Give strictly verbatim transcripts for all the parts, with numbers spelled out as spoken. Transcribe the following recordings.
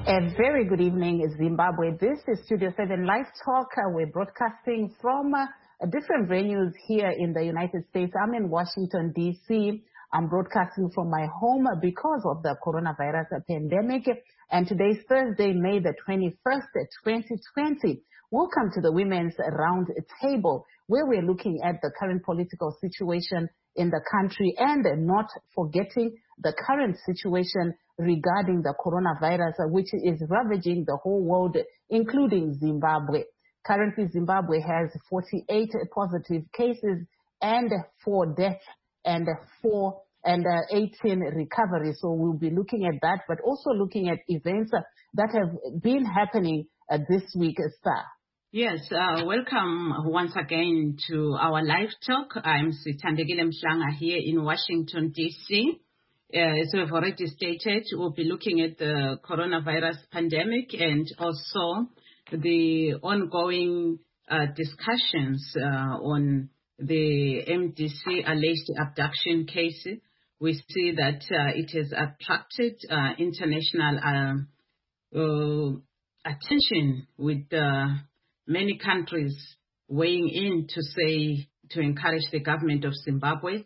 A very good evening, Zimbabwe. This is Studio seven Live Talk. Uh, we're broadcasting from uh, different venues here in the United States. I'm in Washington, D C I'm broadcasting from my home because of the coronavirus pandemic. And today's Thursday, May the twenty-first, twenty twenty. Welcome to the Women's Round Table, where we're looking at the current political situation in the country and not forgetting the current situation regarding the coronavirus, which is ravaging the whole world, including Zimbabwe. Currently, Zimbabwe has forty-eight positive cases and four deaths and four and uh, eighteen recoveries. So we'll be looking at that, but also looking at events uh, that have been happening uh, this week, Star. Yes, uh, welcome once again to our live talk. I'm Sithandekile Mhlanga here in Washington, D C Uh, as we've already stated, we'll be looking at the coronavirus pandemic and also the ongoing uh, discussions uh, on the M D C alleged abduction case. We see that uh, it has attracted uh, international uh, uh, attention with uh, many countries weighing in to say, to encourage the government of Zimbabwe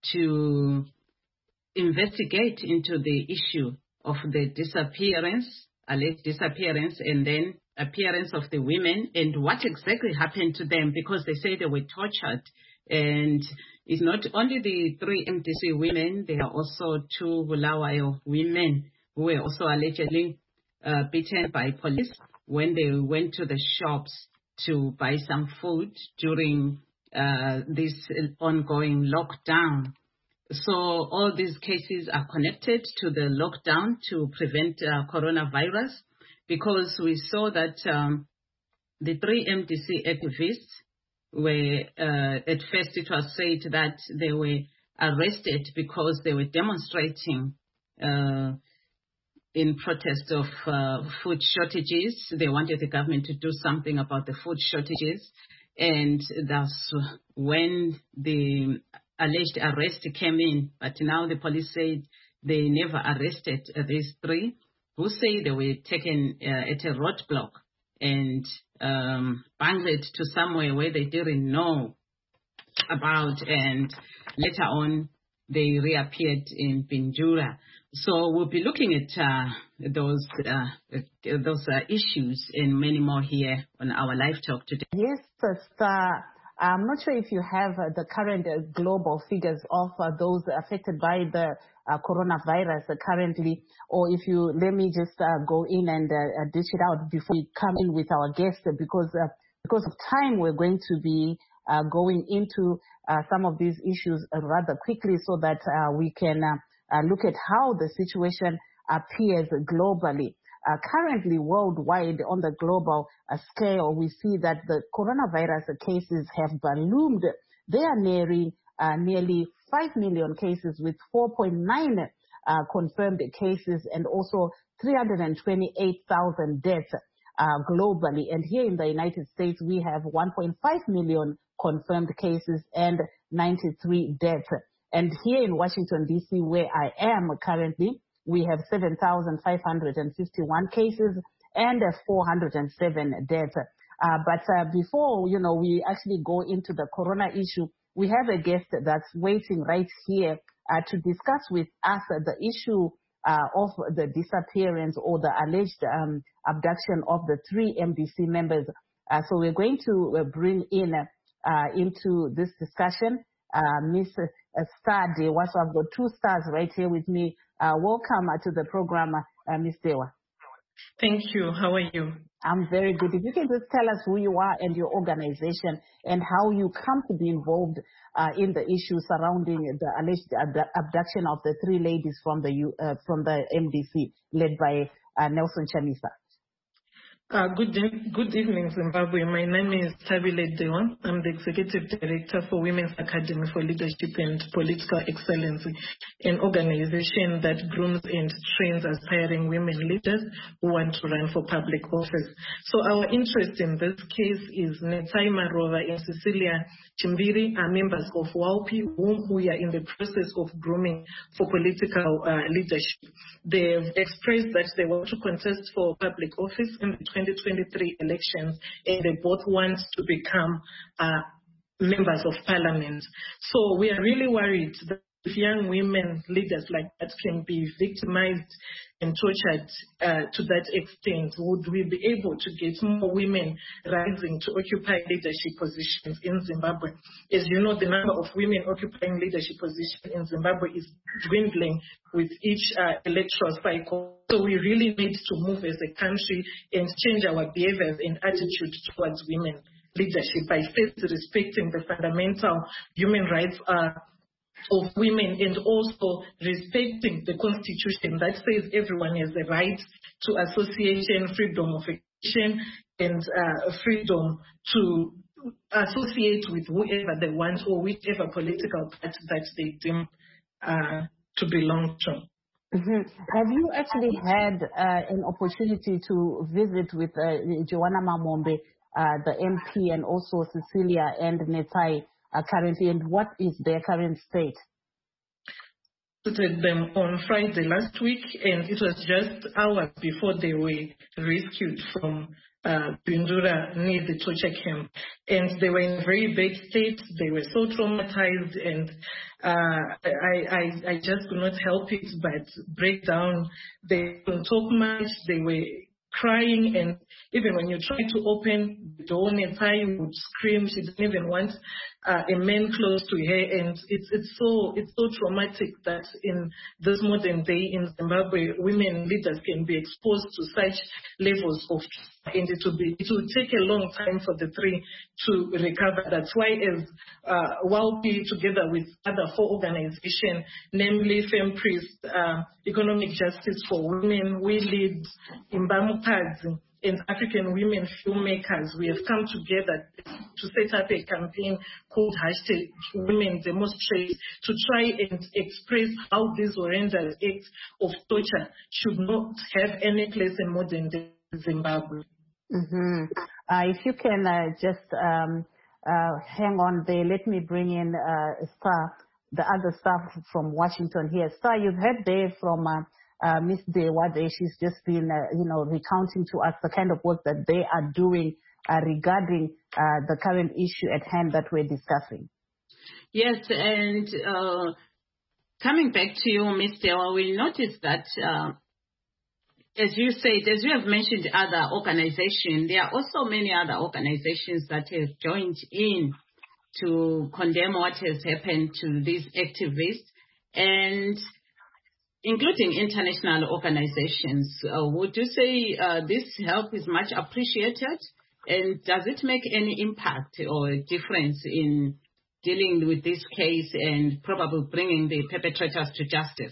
to investigate into the issue of the disappearance, alleged disappearance, and then appearance of the women and what exactly happened to them, because they say they were tortured. And it's not only the three M D C women, there are also two Bulawayo women who were also allegedly uh, beaten by police when they went to the shops to buy some food during uh, this ongoing lockdown. So all these cases are connected to the lockdown to prevent uh, coronavirus, because we saw that um, the three M D C activists were, uh, at first it was said that they were arrested because they were demonstrating uh, in protest of uh, food shortages. They wanted the government to do something about the food shortages. And that's when the alleged arrest came in. But now the police said they never arrested uh, these three, who say they were taken uh, at a roadblock and um, bungled to somewhere where they didn't know about. And later on, they reappeared in Bindura. So we'll be looking at uh, those uh, those uh, issues and many more here on our live talk today. Yes, Star. I'm not sure if you have uh, the current uh, global figures of uh, those affected by the uh, coronavirus uh, currently, or if you let me just uh, go in and uh, dish it out before we come in with our guest, because uh, because of time, we're going to be uh, going into uh, some of these issues uh, rather quickly so that uh, we can uh, uh, look at how the situation appears globally. Uh, currently, worldwide, on the global uh, scale, we see that the coronavirus cases have ballooned. They are nearing uh, nearly five million cases with four point nine uh, confirmed cases and also three hundred twenty-eight thousand deaths uh, globally. And here in the United States, we have one point five million confirmed cases and ninety-three deaths. And here in Washington, D C, where I am currently, we have seven thousand five hundred fifty-one cases and four hundred seven deaths. Uh, but uh, before, you know, we actually go into the corona issue, we have a guest that's waiting right here uh, to discuss with us uh, the issue uh, of the disappearance or the alleged um, abduction of the three M D C members. Uh, so we're going to uh, bring in uh, into this discussion uh, Miss uh, Star Dewa. So I've got two stars right here with me. Uh, welcome uh, to the program, uh, Miss Dewa. Thank you. How are you? I'm very good. If you can just tell us who you are and your organization and how you come to be involved uh, in the issue surrounding the alleged abdu- abduction of the three ladies from the U, uh, from the M D C led by uh, Nelson Chamisa. Uh, good, e- good evening, Zimbabwe. My name is Tabile Dewan. I'm the Executive Director for Women's Academy for Leadership and Political Excellence, an organization that grooms and trains aspiring women leaders who want to run for public office. So our interest in this case is Netai Marova and Cecilia Chimbiri are members of WAUPI, whom we are in the process of grooming for political uh, leadership. They've expressed that they want to contest for public office in the twenty twenty-three elections, and they both want to become uh, members of parliament. So we are really worried that if young women leaders like that can be victimized and tortured uh, to that extent, would we be able to get more women rising to occupy leadership positions in Zimbabwe? As you know, the number of women occupying leadership positions in Zimbabwe is dwindling with each uh, electoral cycle. So we really need to move as a country and change our behaviors and attitude towards women leadership by first respecting the fundamental human rights uh, of women and also respecting the constitution that says everyone has the right to association, freedom of expression, and uh, freedom to associate with whoever they want or whichever political party that they deem uh, to belong to. Mm-hmm. Have you actually had uh, an opportunity to visit with uh, Joanna Mamombe, uh, the M P, and also Cecilia and Netai uh, currently, and what is their current state? Visited them on Friday last week, and it was just hours before they were rescued from uh, Bindura near the torture camp. And they were in a very bad state. They were so traumatized, and uh, I, I, I just could not help it but break down. They didn't talk much. They were crying, and even when you try to open the door, Netai would scream. She didn't even want uh, a man close to her, and it's it's so it's so traumatic that in this modern day in Zimbabwe, women leaders can be exposed to such levels of, and it will be it will take a long time for the three to recover. That's why, as uh, WAUPI, together with other four organizations, namely FemPriest, uh, Economic Justice for Women, We Lead, Imbamukazi, and African Women Filmmakers, we have come together to set up a campaign called hashtag Women Demonstrate to try and express how these horrendous acts of torture should not have any place in modern day Zimbabwe. Mm-hmm. Uh, if you can uh, just um, uh, hang on there, let me bring in uh, Star, the other staff from Washington here. Star, you've heard there from uh, uh, Miz Dewade. She's just been, uh, you know, recounting to us the kind of work that they are doing uh, regarding uh, the current issue at hand that we're discussing. Yes, and uh, coming back to you, Miz Dewa, we'll notice that uh, as you said, as you have mentioned other organizations, there are also many other organizations that have joined in to condemn what has happened to these activists, and including international organizations. Uh, would you say uh, this help is much appreciated, and does it make any impact or difference in dealing with this case and probably bringing the perpetrators to justice?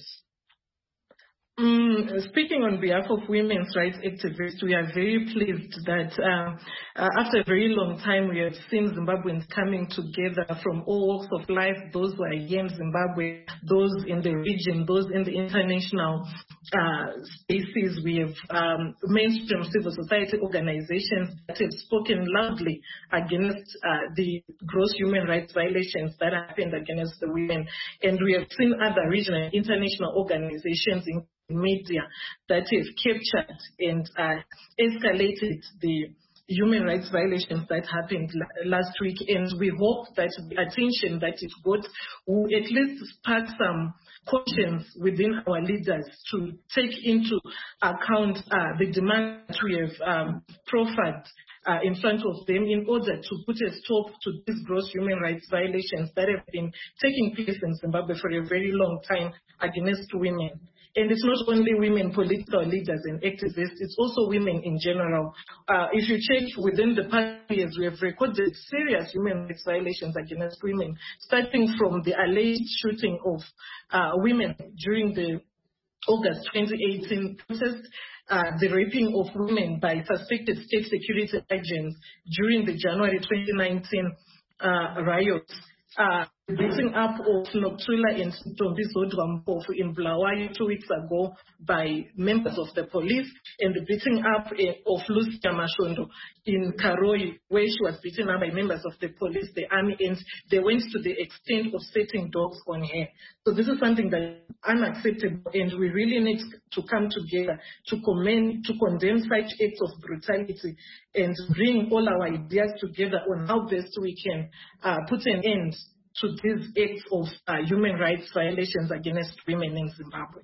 Mm, speaking on behalf of women's rights activists, we are very pleased that uh, uh, after a very long time we have seen Zimbabweans coming together from all walks of life, those who are here in Zimbabwe, those in the region, those in the international uh, spaces. We have um, mainstream civil society organizations that have spoken loudly against uh, the gross human rights violations that happened against the women. And we have seen other regional and international organizations in media that have captured and uh, escalated the human rights violations that happened last week. And we hope that the attention that it got will at least spark some conscience within our leaders to take into account uh, the demand that we have um, proffered uh, in front of them in order to put a stop to these gross human rights violations that have been taking place in Zimbabwe for a very long time against women. And it's not only women political leaders and activists, it's also women in general. Uh, if you check within the past years, we have recorded serious human rights violations against women, starting from the alleged shooting of uh, women during the August twenty eighteen protest, uh, the raping of women by suspected state security agents during the January twenty nineteen uh, riots. Uh, the beating up of Noctula and Ntombizo Dwampofu in Bulawayo two weeks ago by members of the police, and the beating up uh, of Lucia Mashondo in Karoi, where she was beaten up by members of the police, the army, and they went to the extent of setting dogs on her. So this is something that is unacceptable, and we really need to come together to commend, to condemn such acts of brutality and bring all our ideas together on how best we can uh, put an end to these acts of uh, human rights violations against women in Zimbabwe.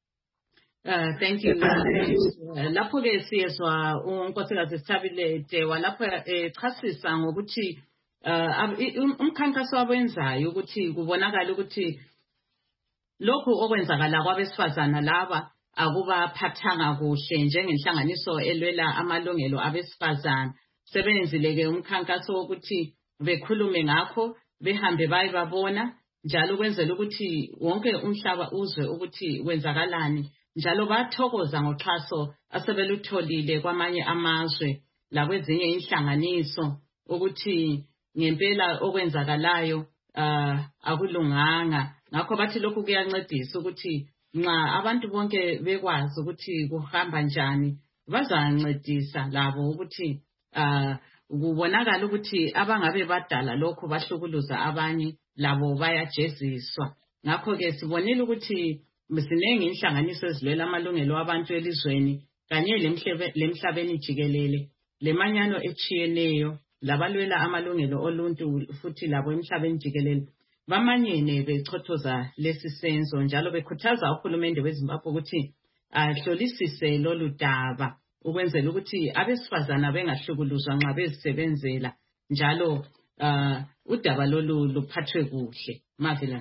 Uh, thank you. Lapho ke siyezwa unkosikazi Sithabile walapho echasisa ngokuthi umkhankaso awenzayo ukuthi kubonakala ukuthi lokhu okwenzakala kwabesifazana laba akubaphathanga kuhle njengenhlanganiso elwela amalungelo abesifazana. Sebenzile ke umkhankaso wokuthi bekhulume ngakho, behambe bayibabona njalo kwenzela ukuthi wonke umhlaba uzwe ukuthi wenzakalani. Njalo bathokoza ngoxhaso asebelutholile kwamanye amazwe lakwezinye inhlanganiso ukuthi ngempela okwenzakalayo uh, akulunganga. Ngakho bathi lokhu kuyancedisa ukuthi nxa abantu bonke bekwazi ukuthi kuhamba njani bazancedisa labo ukuthi uh, kubonakala ukuthi abangabe badala lokhu bahlukuluza abanye labo bayajeziswa. Ngakho ke sibonile ukuthi msinengi inhlanganiso ezilwela amalungelo abantu elizweni kanye lemhlabeni jikelele lemanyano echiyeneyo labalwela amalungelo oluntu futhi labo emhlabeni jikelele bamanyene bechothoza lesi senzo njalo bekhuthaza uhulumende weZimbabwe ukuthi ahlolisise lolu daba ukwenzela ukuthi abesifazana bengahlukuluzwa nxa bezisebenzela njalo uh, udaba lolu luphathwe kuhle. Mavila.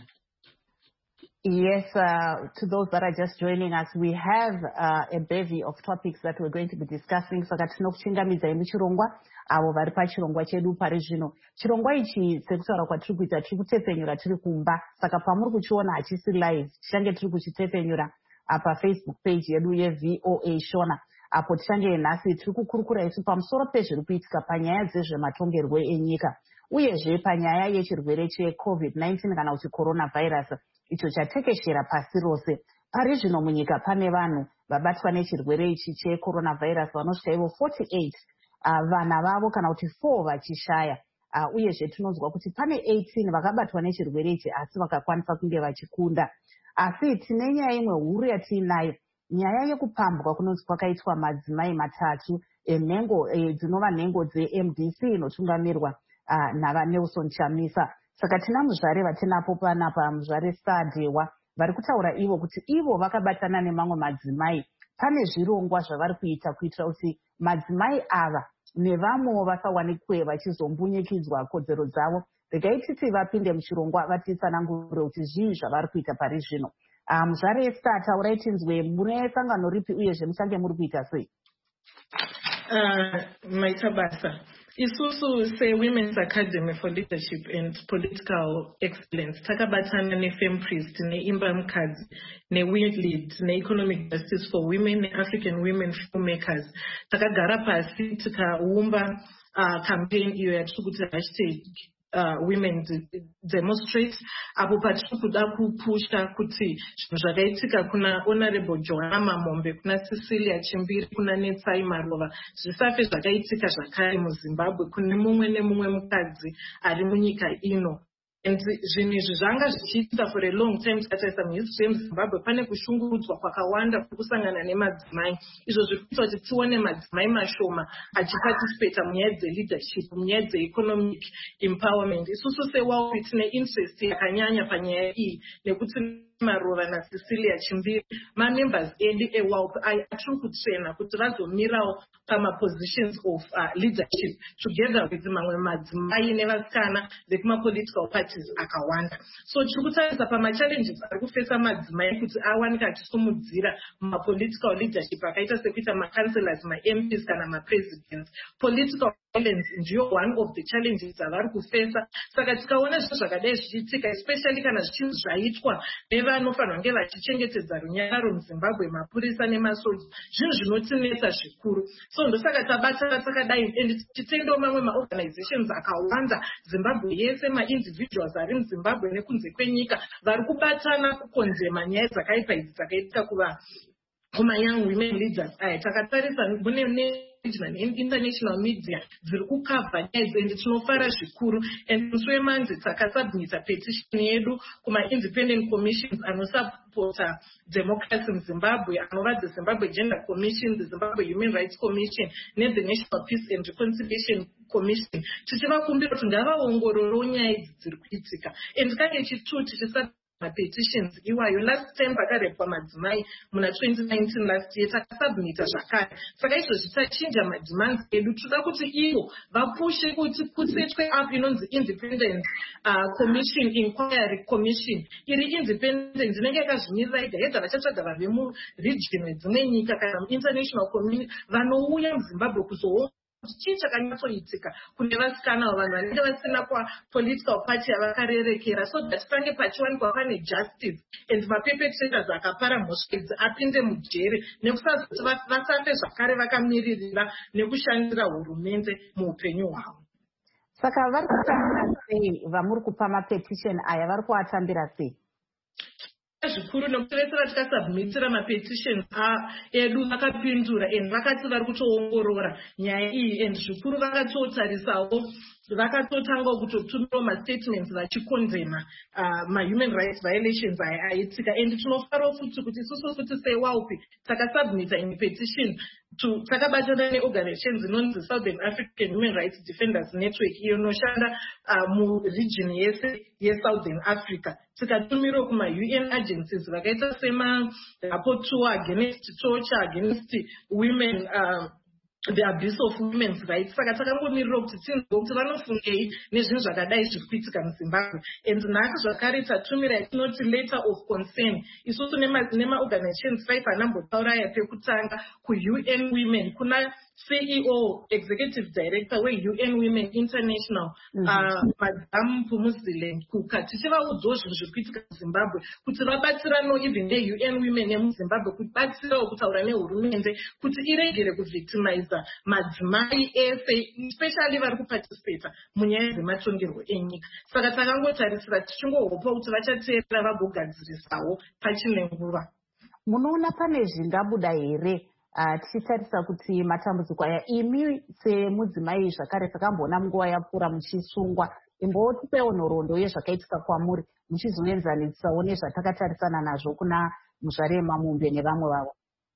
Yes, uh, to those that are just joining us, we have uh, a bevy of topics that we're going to be discussing. Saka tinokuchingamidzai muchirongwa avo vari pachirongwa chedu pari zvino. Chirongwa ichi sekutaura kwatiri kuita tiri kutepfenyura tiri kumba. Saka pamuri kuchiona hachisi live, tichange tiri kuchitepfenyura apa Facebook page yedu yeV O A Shona. Apo tichange nhasi tiri kukurukura isu pamusoro pezviri kuitika panyaya dzezvematongerwo enyika. Uyezve panyaya yechirwere cheCovid nineteen kana kuti coronavirus. Icho chatekeshera pasi rose. Pari zvino munyika pane vanhu vabatwa nechirwere ichi checoronavirus vanosvika ivo forty-eight. Uh, vana vavo kana kuti four vachishaya. Uh, uyezve tinonzwa kuti pane eighteen vakabatwa nechirwere ichi asi vakakwanisa kunge vachikunda. Asi tine nyaya imwe huru yatiinayo. Nyaya yekupambwa kunonzi kwakaitwa madzimai matatu enhengo dzinova nhengo dzeM D C inotungamirwa uh, navaNelson Chamisa. Saka tina muzvare vatinapo panapa muzvare Sadewa vari kutaura ivo kuti ivo vakabatana nemamwe madzimai pane zvirongwa zvavari kuita kuitira kuti madzimai ava nevamwewo vasawanikwe vachizombunyikidzwa kodzero dzavo. Regai titi vapinde muchirongwa vatitsanangure kuti zvii zvavari kuita pari zvino. Muzvare Star taurai tinzwe mune sangano ripi uyezve muchange muri kuita sei? Maita basa. Isusu say Women's Academy for Leadership and Political Excellence. Takabatana ne FemPriest, ne Imba Mkadzi, ne WeLead, ne Economic Justice for Women, ne African Women Filmmakers. Takagara pasi tikaumba uh, campaign iyo yatikuti hashtag Uh, women demonstrate apo patiri kuda kupusha kuti zvakaitika kuna Honorable Joanna Mamombe, kuna Cecilia Chimbiri, kuna Netsai Marova zvisafe zvakaitika zvakare muZimbabwe kune mumwe nemumwe mukadzi ari munyika ino. And zvinhu izvi zvanga zvichiita for a long time. Tikatarisa muhistory yemuZimbabwe pane kushungurudzwa kwakawanda kusangana nemadzimai, izvo zviri kuita kuti tione madzimai mashoma achiparticipate munyaya dzeleadership, munyaya dzeeconomic empowerment. Isusu seWAUPI tine interest yakanyanya panyaya iyi nekuti Marova naCecilia Chimbiri mamembers edu eWAUPI atiri kutraina kuti vazomirawo pamapositions of uh, leadership together with mamwe madzimai nevasikana vekumapolitical parties akawanda. So tiri kutarisa pamachallenges ari kufesa madzimai kuti awanika achisumudzira mumapolitical leadership akaita sekuita macancelors, maMPs kana mapresidents. Political violence ndiyo one of the challenges dzavari kufesa. Saka tikaona zvinhu zvakadai zvichiitika, especially kana zvichinhu zvaitwa nevanofanirwa kunge vachichengetedza runyararo muZimbabwe, mapurisa nemasoja, zvinhu zvinotinetsa zvikuru. So ndosaka tabatana takadai, and tichitendawo mamwe maorganizations akawanda Zimbabwe yese, maindividuals ari muZimbabwe nekunze kwenyika vari kubatana kukonzema nyaya dzakaipa idzi dzakaitika kuva kuma young women leaders. Aya takatarisa mune international media dziri kukavha nyaya idzi, and tinofara zvikuru. And musi wemanzi takasubmita petition yedu kuma independent commissions anosupporta democracy muZimbabwe, anova the Zimbabwe Gender Commission, the Zimbabwe Human Rights Commission ne the National Peace and Reconciliation Commission, tichivakumbira kuti ngavaongororo nyaya idzi dziri kuitika. And kange chitu tichisubmita petitions iwayo last time pakarepwa madzimai muna twenty nineteen last year takasubmita zvakare. Saka izvozvi tachinja mademands edu, toda kuti ivo vapushe kuti kusetwe up inonzi independent uh, commission, inquiry commission iri independent inenge yakazvimirira ega yega, vachatsvaga vanhu vemuregion wedzimwe nyika kana international community vanouya muZimbabwe kuzoona chii chakanyatsoitika kune vasikana vanhu vanenge vasina kwa political party yavakarerekera, so that pange pachiwanikwa pane justice and maperpetrators akapara mhosva idzi apinde mujere, nekusazoti vasafe zvakare vakamiririra nekushandira hurumende muupenyu hwavo. Saka vari kutambira sei vamuri kupa mapetition aya, vari kuatambira sei? Zvikuru nokuti vese vatikasubmitira mapetitions edu vakapindura, and vakati vari kutoongorora nyaya iyi, and zvikuru vakatotarisawo vakatotangawo kutotumirawo mastatements vachikondema uh, mahuman rights violations aya aitika. And tinofarawo futi kuti isusu futi sewaupi takasubmita in petition takabatana neorganizations inonzi Southern African Human Rights Defenders Network iyo inoshanda uh, muregion yese yeSouthern Africa. Tikatumirawo kuma-U N agencies vakaita sema-rapporteur against torture, against women, uh, the abuse of women's rights. Saka takangomirira kuti tinzwe kuti vanofungei nezvinhu zvakadai zviri kuitika muZimbabwe. And nhasi zvakare tatumira yatinoti letter of concern isusu nemaorganizations five anambotaura aya pekutanga ku-U N Women, kuna C E O, Executive Director we-U N Women International, mm-hmm. uh, Madam Phumuzile Kuka, tichivaudzawo zvinhu zviri kuitika muZimbabwe kuti vabatsirano even ne-U N Women yemuZimbabwe kubatsirawo kutaura nehurumende kuti iregere kuvictimiza madzimai ese, especially vari kuparticipata munyaya dzematongerwo enyika. Saka takangotarisira tichingohopa kuti vachateerera vagogadzirisawo pachine nguva. Munoona pane zvingabuda here uh, tichitarisa kuti matambudziko aya imi semudzimai zvakare takamboona munguva yapfuura muchisungwa, imbotipewo nhoroondo yezvakaitika kwamuri muchizoenzanisawo nezvatakatarisana nazvo kuna Muzvarema Mumbe nevamwe vavo?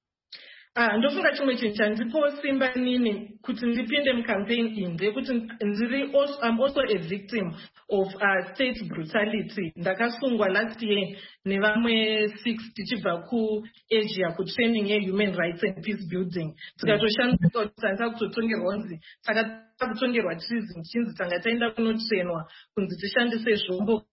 Ah, ndofunga chimwe chinhu chandipo simba nini kuti ndipinde mucampaign iyi ndekuti ndiri I'm also a victim of uh, state brutality. Ndakasungwa last year nevamwe six tichibva kuAsia kutraining yehuman rights and peace building. Tikatoshandika kuti tanga kutotongerwa nzi saka kutongerwa tirizi chinzi tanga taenda kunotrainwa kunzi tishandise zvombo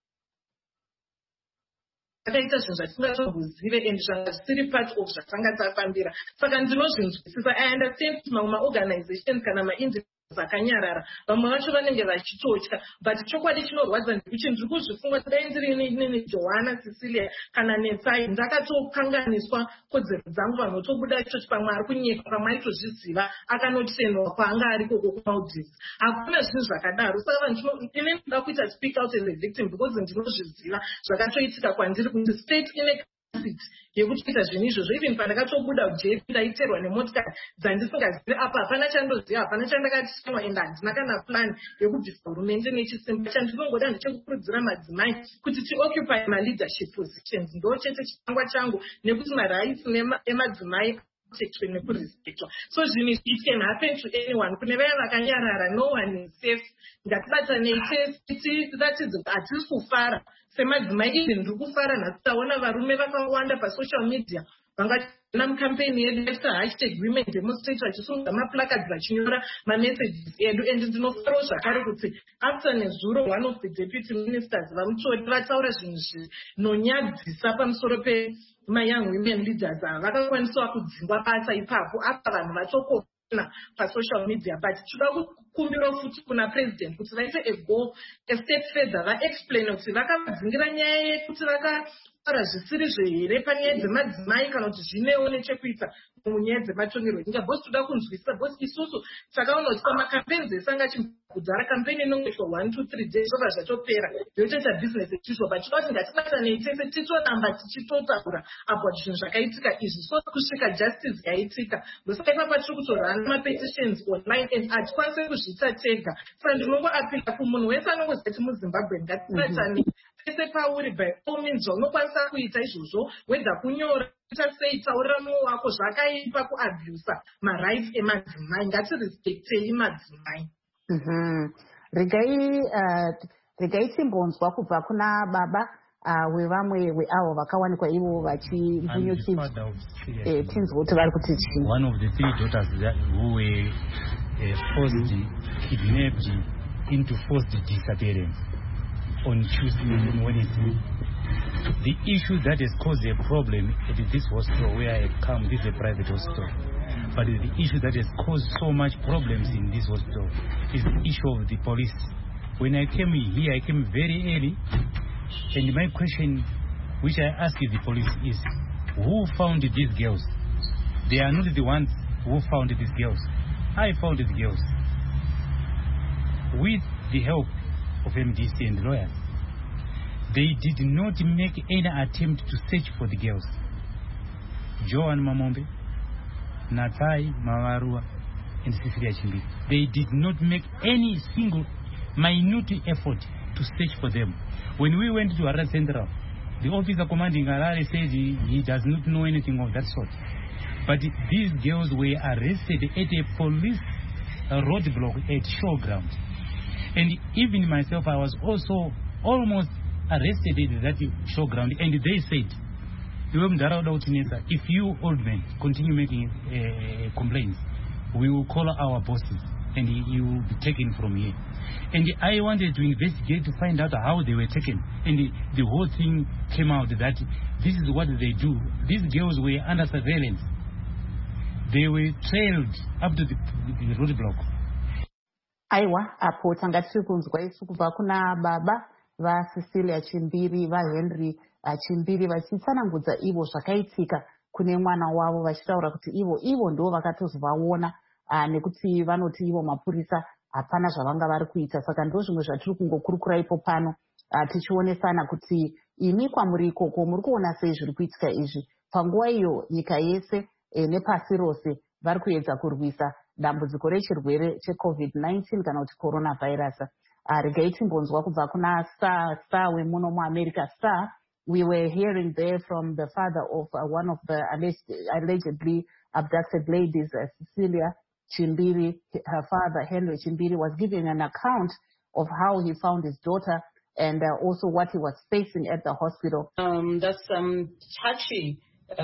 akaita zvinhu zvatingazozive and zvanga zvisiri part of zvatanga tafambira. Saka ndinozvinzwisisa. I understand kuti mamwe maorganizations kana maindividuals akanyarara vamwe vacho vanenge vachitotya, but chokwadi chinorwadza ndekuti ndiri kuzvifunga dai ndiri nini Johanna Cecilia kana Netsai ndakatokanganiswa kodzero dzangu vanotobuda choti pamwe ari kunyika pamwe aitozviziva akanotenwa kwaanga ari koko kuMaldives. Hakuna zvinhu zvakadaro. Saka vanhu ine ndoda kuita speak out as a victim because ndinozviziva zvakatoitika kwandiri kuti state ine yekuti kuita zvinhu izvozvo. Even pandakatobuda kujeri ndaiterwa nemotikari dzandisingazivi apa, hapana chandoziva, hapana chandakatiswa, and handina kana plan yekubvisa hurumende nechisimba. Chandinongoda ndechekukurudzira madzimai kuti tioccupy maleadership positions, ndo chete chitangwa changu, nekuti marights emadzimai protected nekurespectwa. So zvinhu it can happen to anyone. Kune vaya vakanyarara, no one is safe. Ngatibatanei tiratidze kuti hatisi kufara semadzimai. Even ndiri kufara nhasi taona varume vakawanda pasocial media vangana mukampeni yedu after hashtag women demonstrate vachisunga maplakadzi vachinyora mamessages edu. And ndinofarawo zvakare kuti after nezuro one of the deputy ministers vamutori vataura zvinhu zvinonyadzisa pamusoro pe my young women leaders ava vakakwanisawo kudzingwa basa ipapo apa vanhu vatoko pasocial media, but toda kumbiro futi kuna president kuti vaite a go a step further vaexplain kuti vakadzingira nyaya yekuti vakataura zvisiri zvehere panyaya dzemadzimai kana kuti zvinewo nechekuita munyaya dzematongerwo enyika. Bosi toda kunzwisisa bosi isusu takaona kuti pamakampeni esanga chimbudza kampeni inongoitwa one two three days zvobva zvatopera yotoita business echiswa but toda kuti ngatibatanei tese titonamba tichitotaura apo zvinhu zvakaitika izvi so kusvika justice yaitika ndosaka ipapa tiri kutorana mapetitions online and hatikwanisi kuzviita tega. Saka ndinongoapila kumunhu wese anongoziva kuti muzimbabwe ngatibatanei pese pauri by all means zvaunokwanisa kuita izvozvo wedha kunyora kuita sei taurira mumwe wako zvakaipa kuabhusa marights emadzimai ngatirespectei madzimai. regai regai timbonzwa kubva kuna baba wevamwe weavo vakawanikwa ivo vachimbunyukidzwa tinzwa kuti vari kuti chii. One of the three daughters that who were uh, forced kidnapped into forced disappearance on Tuesday and Wednesday. The issue that has caused a problem at this hospital where I come, this is a private hospital, but the issue that has caused so much problems in this hospital is the issue of the police. When I came here, I came very early, and my question which I asked the police is, who found these girls? They are not the ones who found these girls. I found these girls with the help of M D C and lawyers. They did not make any attempt to search for the girls. Joan Mamombe, Natai Mawarua, and Cecilia Chimbi. They did not make any single minute effort to search for them. When we went to Harare Central, the officer commanding Harare said he, he does not know anything of that sort. But these girls were arrested at a police roadblock at Showground. And even myself, I was also almost arrested at that Showground. And they said, if you old men continue making uh, complaints, we will call our bosses and you will be taken from here. And I wanted to investigate to find out how they were taken. And the, the whole thing came out that this is what they do. These girls were under surveillance. They were trailed up to the, the roadblock. Aiwa, apo tanga tiri kunzwa isu kubva kuna baba va Cecilia Chimbiri va Henry uh, Chimbiri vachitsanangudza ivo zvakaitika kune mwana wavo vachitaura kuti ivo ivo ndo vakatozovaona uh, nekuti vanoti ivo mapurisa hapana zvavanga vari kuita. Saka ndo zvimwe zvatiri kungokurukura ipo pano uh, tichionesana kuti imi kwamuri ikoko muri kuona sei zviri kuitika izvi panguva iyo nyika yese e, nepasi rose vari kuedza kurwisa dambudziko rechirwere checovid nineteen kana kuti coronavirus. Uh, regai timbonzwa kubva kuna star star wemuno muamerica. Star, we were hearing there from the father of uh, one of the alleged, allegedly abducted ladies, uh, Cecilia Chimbiri. Her father, Henry Chimbiri, was giving an account of how he found his daughter and uh, also what he was facing at the hospital. Um, that's um, touchy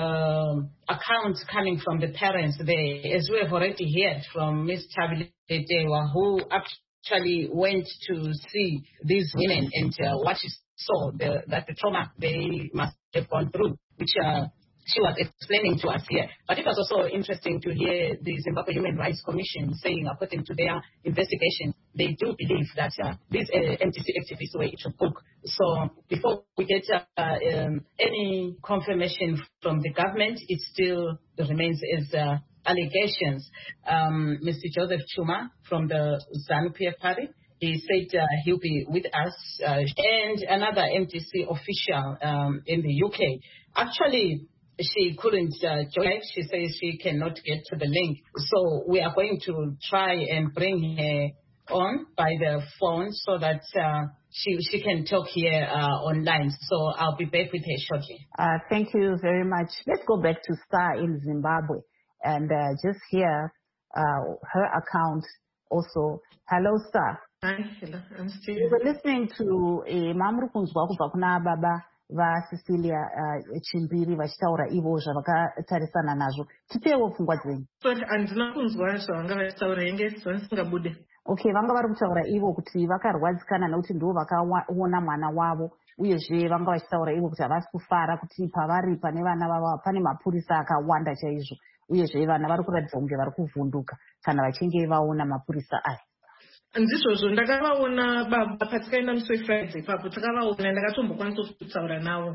uh, account coming from the parents there, as we have already heard from Miz Tabile Dewa, who actually went to see these women and uh, what she saw, the, that the trauma they must have gone through, which uh, she was explaining to us here. But it was also interesting to hear the Zimbabwe Human Rights Commission saying, according to their investigation, they do believe that uh, these uh, M T C activists were each a book. So before we get uh, um, any confirmation from the government, it still remains as uh, allegations. Um, Mister Joseph Chuma from the ZANU-P F party, he said uh, he'll be with us, uh, and another M T C official um, in the U K. Actually, she couldn't uh, join. She says she cannot get to the link. So we are going to try and bring her on by the phone so that uh, she she can talk here uh, online. So I'll be back with her shortly. Uh, thank you very much. Let's go back to Star in Zimbabwe and uh, just hear uh, her account also. Hello, Star. Hi, hello. I'm still. We were listening to a Mamru Kunzwa kubva kuna baba va Cecilia uh, Chimbiri vachitaura ivo zvavakatarisana nazvo. Tipewo pfungwa dzenyu. Sorry, handina kunzwa zvavanga vachitaura inge zvisingabude. Okay, vanga vari kutaura ivo kuti vakarwadzikana nekuti ndo vakaona mwana wavo, uyezve vanga vachitaura ivo kuti havasi kufara kuti pavari pane vana vavo pane mapurisa akawanda chaizvo. uyezve vana vari kuratidza kunge vari kuvhunduka kana vachinge vaona mapurisa aya. Ndizvozvo ndakavaona baba patikaenda musi wefriday ipapo takavaona ndakatombokwanisa kutaura navo.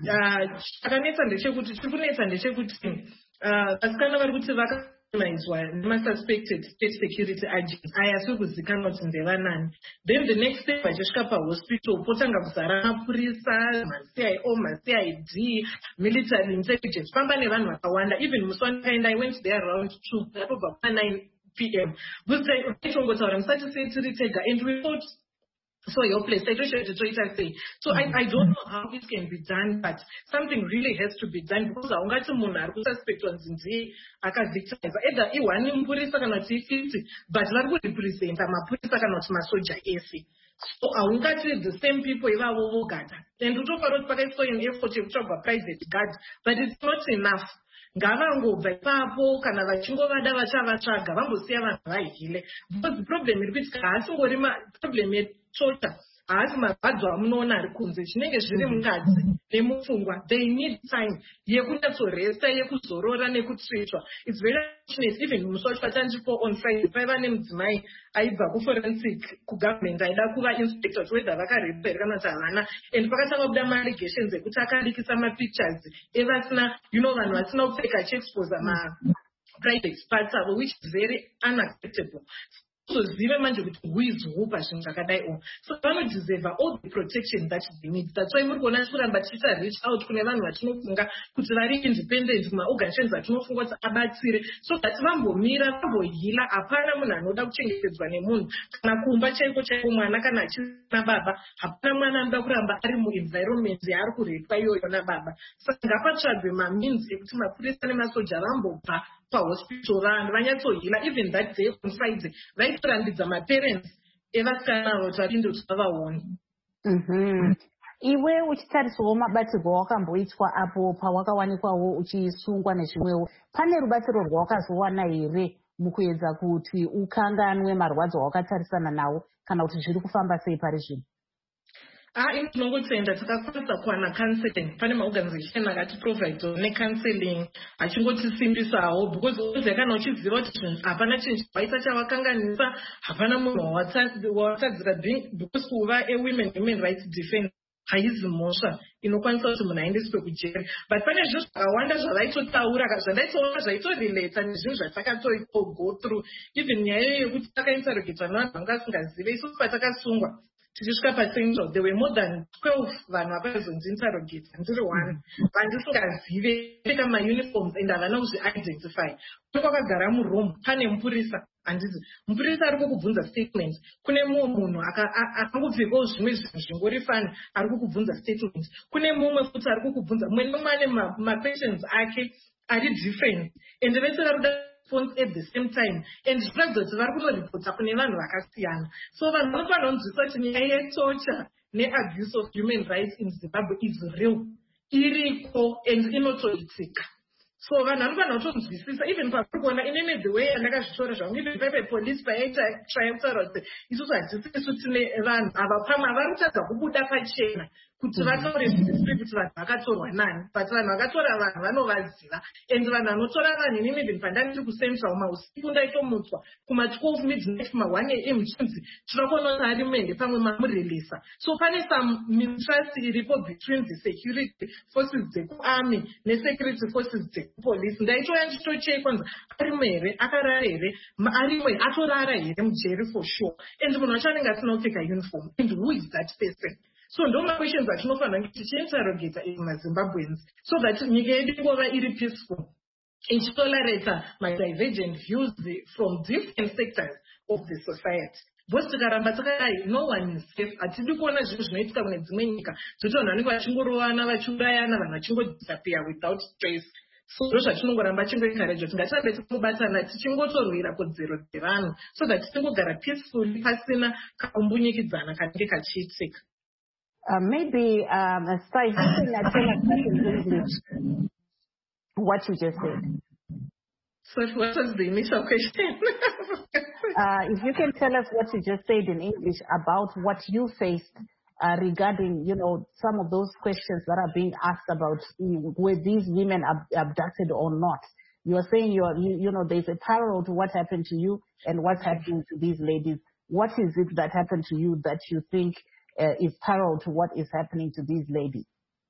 Chakanetsa ndechekuti tiri kunetsa ndechekuti vasikana vari kuti vakaizwa nemasuspected state security agents aya asiri kuzikanwa kuti ndevanani. Then the next day vachasvika pahospital potanga kuzara mapurisa, maC I O, maC I D, military intelligence, pamba nevanhu vakawanda. Even musi wandakaenda I went there around two, ndakabva pa nine p m Because vachitongotaura musati sei tiri tega, and we thought so hopeless. I don't say. So I, I don't know how this can be done, but something really has to be done because aungati munhu ari kususpectwa nzinzi akavictimize either iwani mupurisa kana kuti fifty, but vari kurepresenta mapurisa kana kuti masoja ese. So aungati the same people ivavo vogada. And utofanira kuti pakaiswa an effort yekutsvagwa private guard, but it's not enough. Ngavangobva ipapo kana vachingovada vachavatsvaga vambosiya vanhu vahile. Because the problem iri kuitika haasingori problem yetorture, haasi marwadzo amunoona ari kunze, zvinenge zviri mungazi nemupfungwa. They need time yekunyatsoresta, yekuzorora nekutreatwa. It's very unfortunate. Even musi wacho patandiripo on Friday paiva nemudzimai aibva kuforensic kugovernment aida kuva inspector whether vakarepa kana kuti havana, and pakatanga kuda ma-allegations ekuti akalikisa mapictures evasina, you know, vanhu vasina kupfeka achiexpose ma-private parts avo, which is very unacceptable. So zive manje kuti who is who pazvinhu zvakadai o. So vanodeserve all the protection that they need. That's why muri kuona tikuramba tichiita reach out kune vanhu vatinofunga kuti vari independent kumaorganizations atinofunga kuti abatsire, so that vambomira vambohila. Hapana munhu anoda kuchengetedzwa nemunhu kana kumba chaiko chaiko mwana kana achina baba. Hapana mwana anoda kuramba ari muenvironment yaari kurepwa iyoyo nababa. Saka ngapatsvagwe mameans ekuti mapurisa nemasoja vambobva pahospital vanhu vanyatsohila. Even that day on Friday vaitorambidza maparents evasikana avo kuti vapinde kuti vavaone. Iwe uchitariswawo mabatirwo wakamboitwa apo pawakawanikwawo uchisungwa nezvimwewo, pane rubatsiro rwawakazowana here mukuedza kuti ukanganwe marwadzo awakatarisana nawo kana kuti zviri kufamba sei pari zvino? Ah, in tinongotenda takakwanisa kuwana counseling. Pane maorganization akatiprovide necounseling achingotisimbisao, because uziva kana uchiziva kuti zvinhu hapana chinhu waita chavakanganisa, hapana munhu watadzira, because kuva a women women rights defender haizi mhosva inokwanisa kuti munhu aendeswe kujeri. But pane zvinhu zvakawanda zvavaitotaura zvandaitoona zvaitorelata nezvinhu zvatakatogo through. Even nyaya yekuti takainterrogatwa nevanhu vanga vasingazive. Isusu patakasungwa tichisvika pacentral there were more than twelve vanhu vakaizonzi interrogate ndiri one vandisingazive, pfeka mauniforms and havana kuzvi-identify. Kwakagara muroom pane mupurisa, handiti mupurisa ari kukubvunza statement, kune mumwe munhu akangopfekawo zvimwe zvinhu zvingori fani ari kukubvunza statement, kune mumwe futi ari kukubvunza, mumwe nomwe ane ma-questions ake ari different, and vese vari kuda at the same time, and zviratidza kuti vari kunoripota kune vanhu vakasiyana. So vanhu vanofanira kunzwisisa kuti nyaya yetorture neabuse of human rights in Zimbabwe is real, iriko and inotoitika. So vanhu vanofanira kutonzwisisa. Even papuri kuona inene the way andakazvitora zvangu, even pepe police paita try kutaura kuti isusu hatisisu tine vanhu ava pamwe havari kutadza kubuda pachena kuti vataure zvizvi kuti vanhu vakatorwa nani, but vanhu vakatora vanhu vanovaziva, and vanhu vanotora vanhu inini even pandandiri kucentral mausiku ndaitomutswa kuma twelve midnight kuma one a m chinzi tinokuona kuti ari mende pamwe mamurelesa. So pane some mistrust iripo between the security forces dzekuarmy nesecurity forces dzekupolice. Ndaitoya ndichitochekwa nzi arimwe here, akarara here, arimwe atorara here mujeri for sure, and munhu wacho anenge asina kupfeka uniform, and who is that person? So ndoma questions atinofanira kuti tichiinterrogate maZimbabweans so that nyika yedu ingova iri peaceful, ichitolerata my-divergent views from different sectors of the society. Because tikaramba takadai no one is safe. Hatidi kuona zvinhu zvinoitika kune dzimwe nyika dzoti vanhu vanenge vachingorovana vachiurayana vanhu vachingodisappear without trace. So ndo zvatinongoramba chingoencourage kuti ngatirambe tichibatana tichingotorwira kodzero dzevanhu so that tingogara peacefully pasina kaumbunyikidzana kanenge kachiitika. Uh, maybe, um, Sai, you can tell us in English what you just said. So what was the initial question? uh, if you can tell us what you just said in English about what you faced uh, regarding, you know, some of those questions that are being asked about were these women ab- abducted or not. You are saying you're, you, you know, there's a parallel to what happened to you and what's happening to these ladies. What is it that happened to you that you think uh, is parallel to what is happening to these ladies?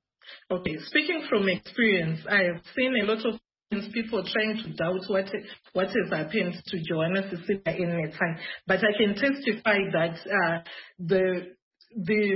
Okay, speaking from experience, I have seen a lot of people trying to doubt what what has happened to Joanna Cecilia in Netai, but I can testify that uh, the the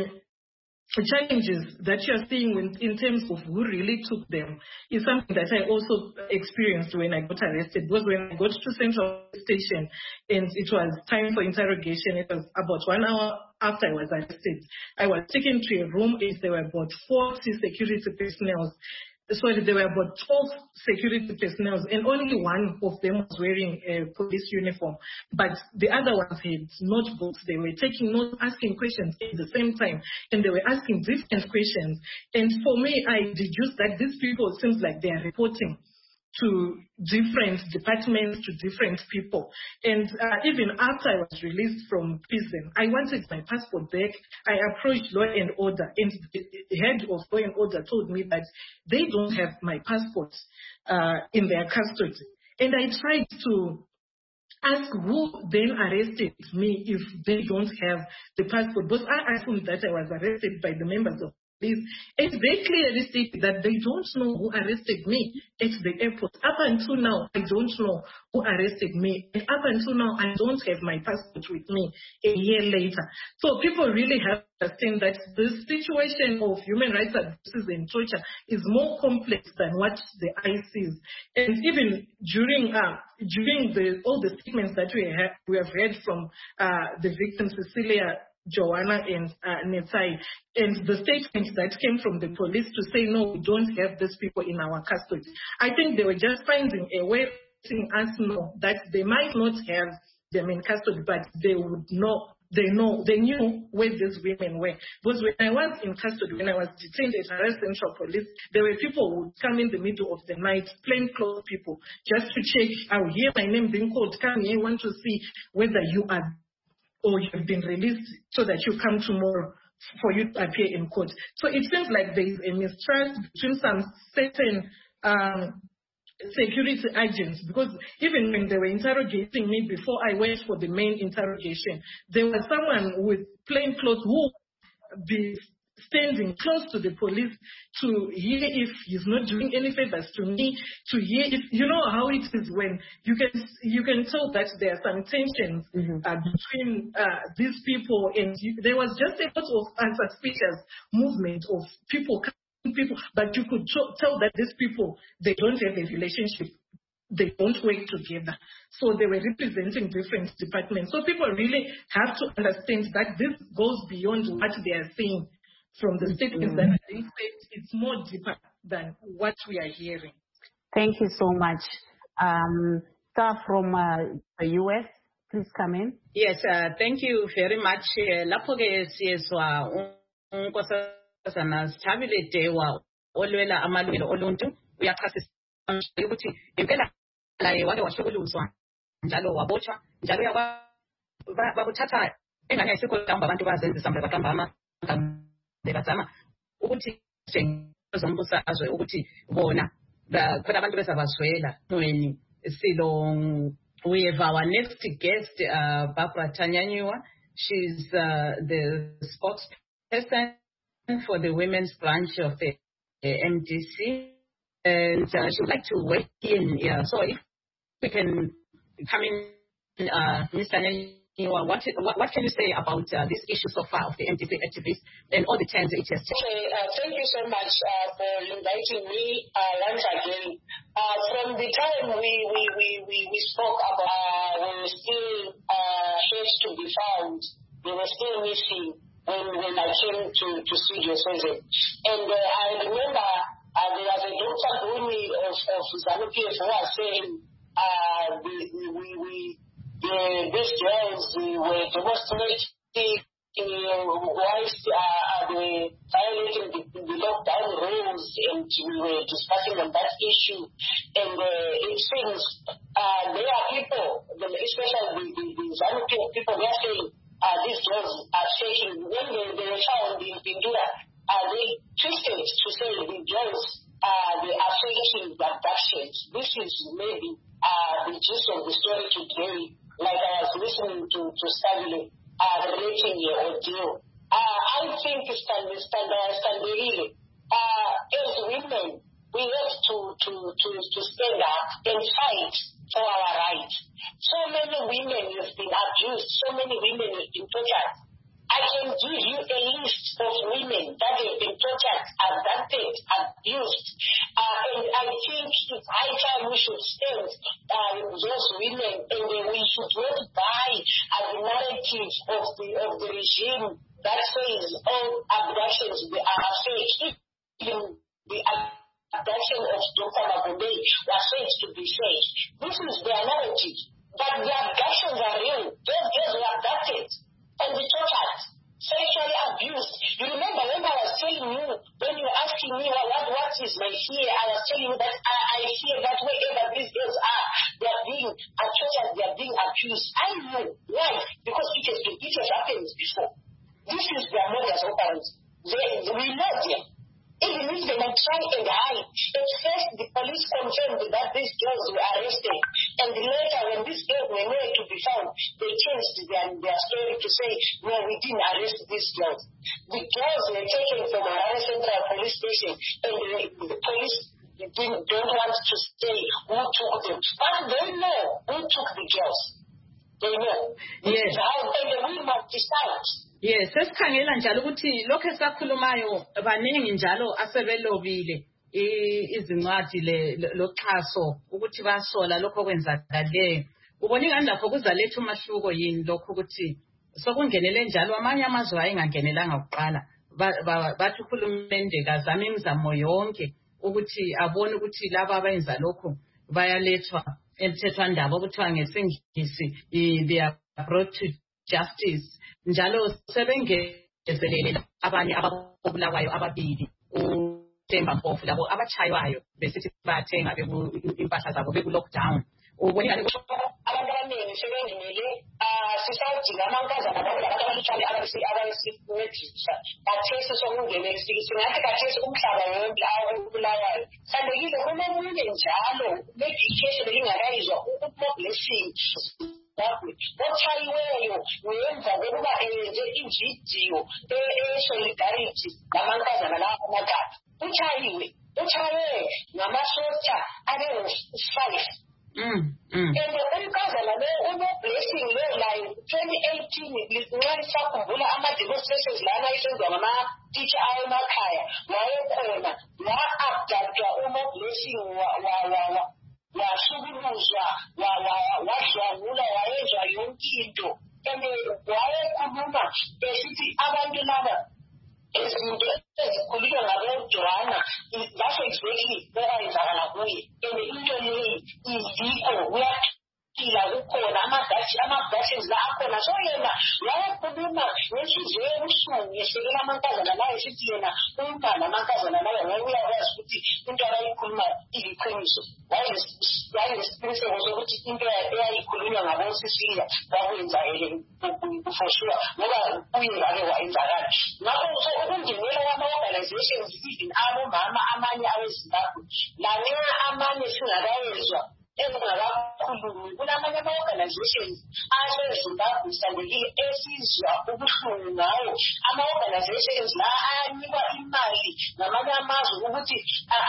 challenges that you are seeing in, in terms of who really took them is something that I also experienced when I got arrested. Because when I got to Central Station and it was time for interrogation, it was about one hour after I was arrested. I was taken to a room and there were about forty security personnel. Sorry, there were about twelve security personnel, and only one of them was wearing a police uniform. But the other ones had notebooks. They were taking notes, asking questions at the same time, and they were asking different questions. And for me, I deduced that these people seems like they are reporting to different departments, to different people. And uh, even after I was released from prison, I wanted my passport back. I approached Law and Order, and the head of Law and Order told me that they don't have my passport uh, in their custody. And I tried to ask who then arrested me if they don't have the passport. But I assumed that I was arrested by the members of police. And they clearly stated that they don't know who arrested me at the airport. Up until now, I don't know who arrested me. And up until now, I don't have my passport with me a year later. So people really have to understand that the situation of human rights abuses and torture is more complex than what the eye sees. And even during uh, during the, all the statements that we have, we have heard from uh, the victim, Cecilia, Joanna, and uh, Netai, and the statement that came from the police to say, no, we don't have these people in our custody. I think they were just finding a way of letting us know that they might not have them in custody, but they would know, they know, they knew where these women were. Because when I was in custody, when I was detained at Harare Central Police, there were people who would come in the middle of the night, plainclothes people, just to check. I would hear my name being called, come here, want to see whether you are or you have been released so that you come tomorrow for you to appear in court. So it seems like there is a mistrust between some certain um, security agents, because even when they were interrogating me before I went for the main interrogation, there was someone with plain clothes who would be standing close to the police to hear if he's not doing any favors to me, to hear if, you know how it is when you can you can tell that there are some tensions mm-hmm. uh, between uh, these people, and you, there was just a lot of unsuspicious movement of people coming, people, but you could t- tell that these people, they don't have a relationship. They don't work together. So they were representing different departments. So people really have to understand that this goes beyond what they are saying. From the statements mm-hmm. that they said, it's more deeper than what we are hearing. Thank you so much. Um, staff from uh, the U S, please come in. Yes, uh, thank you very much. Lapho ke siyezwa unkosazana Sithabile Dewa olwela amalungelo oluntu uyachasisa ukuthi impela laye wake wahlukuluswa njalo wabotshwa njalo yakuthatha engane ayisikho abantu bazenzisa mbe bakambama bezama ukuthi zombusazwe ukuthi bona khona abantu bezabazwela mweni silo. We have our next guest, uh, Barbara Tanyanyua. She's uh, the spokesperson for the women's branch of the, the M D C, and uh, she would like to weigh in. Yeah, so if we can come in, uh, Miz Tanyanyua. What, what, what can you say about uh, this issue so far of the M D C activists and all the turns it has taken? Okay, uh, thank you so much uh, for inviting me uh, once again. Uh, from the time we we, we, we, we spoke about uh, we were still uh, heads to be found, we were still missing when, when I came to, to Studio seven. And uh, I remember uh, there was a Doctor Guni of, of ZANU-P F who was saying uh, we, we, we The, these girls uh, were demonstrating uh, whilst uh, they were violating the, the lockdown rules, and we were discussing on that issue. And uh, it seems uh, there are people, especially the, the, the ZANU-P F people, they are saying uh, these girls are shaking. When they, they were found in Pindura, uh, they twisted to say the girls uh, the affecting the abductions. This is maybe uh, the gist of the story today. Like I was listening to, to Stanley uh, relating the ordeal. Uh, I think Stanley, Stanley, Stanley, uh, as women, we have to, to, to, to stand up and fight for our rights. So many women have been abused. So many women have been tortured. I can give you a list of women that have been tortured, abducted, abused. Uh, and I think it's high time we should stand uh, those women, and uh, we should not buy uh, the narrative of the, of the regime that says all abductions are fake. Even the abduction of Doctor Magombe was said to be fake. This is their narrative. But the abductions are real. Those girls were abducted and the tortured, sexually abused. You remember when I was telling you, when you were asking me what, what, what is my fear, I was telling you that I, I fear that wherever these girls are, they are being tortured, they are being abused. I know. Why? Because it has, been, it has happened before. This is their modus operandi. They, we know them. Even if they might try and hide, at first the police confirmed that these girls were arrested. And later, when these girls were nowhere to be found, they changed their, their story to say, no, we didn't arrest these girls. The girls were taken from Harare Central Police Station, and the, the police didn't, don't want to say who took them. But they know who took the girls. They know. Yes. How, and the women decide. Yes, sesikhangela njalo ukuthi lokho esakhulumayo baningi njalo asebelobile izincwadi loxhaso ukuthi basola lokho kwenzakaleyo. Ubona ingani lapho kuzaletha umahluko yini lokho ukuthi sokungenele njalo amanye amazwe ayengangenelanga kuqala bathi uhulumende kazama imizamo yonke ukuthi abone ukuthi laba abenza lokho bayalethwa emthethwandaba okuthiwa ngesingisi they are brought to justice. Njalo sebengezelele abanye ababulawayo ababili uThemba Mpofu labo abachaywayo besithi bathenga impahla zabo beku-lockdown. Ubona abantu abaningi sebengenele sisawudinga amankazana abantu abalutshwane abasincedisa kathesi sokungenele singathi kathesi umhlaba wonke awubulawayo. Sandekile kunomunye njalo maybe ikhesi belingakayizwa ukublessing ochayiweyo ngemva kokuba enze ividiyo e-solidarity namankazana lawa amagaba. Uchayiwe uchayiwe ngamasotsha abe-five. And umkazana lo uno-blessing lo layo twenty eighteen nxa lisakhumbula ama-demonstrations lana isenzwa ngama-teacher awemakhaya wayekhona wa-abductwa uno-blessing wasukuluzwa wadlwangula wayezwa yonke into and wayekhuluma esithi abantu laba ezinto ezikhulunywa ngaboJohana that's exactly okwenzakala kuye and into leyi izikho uyaphila kukhona ama-abductions la akhona. So yena wayekhuluma ngenhliziyo yobuhlungu yesekela amankazana layo esithi yena uma lamankazana layo ngeke uyakwazi ukuthi into abayikhuluma iliqiniso. Wayenesiqiniseko sokuthi into eyayikhulunywa ngabosisiya wakuyenzakele for sure ngoba kuye ngake wayenzakala. Ngakho so ukungenela kwama-organizations even abomama amanye awezimbabwe lanxa amanye singakayezwa engakakhulumi kulamanye ama-organizations asezimbabwe Sandekile esizwa ubuhlungu ngawo. Ama-organizations la ayanikwa imali ngamanye amazwe ukuthi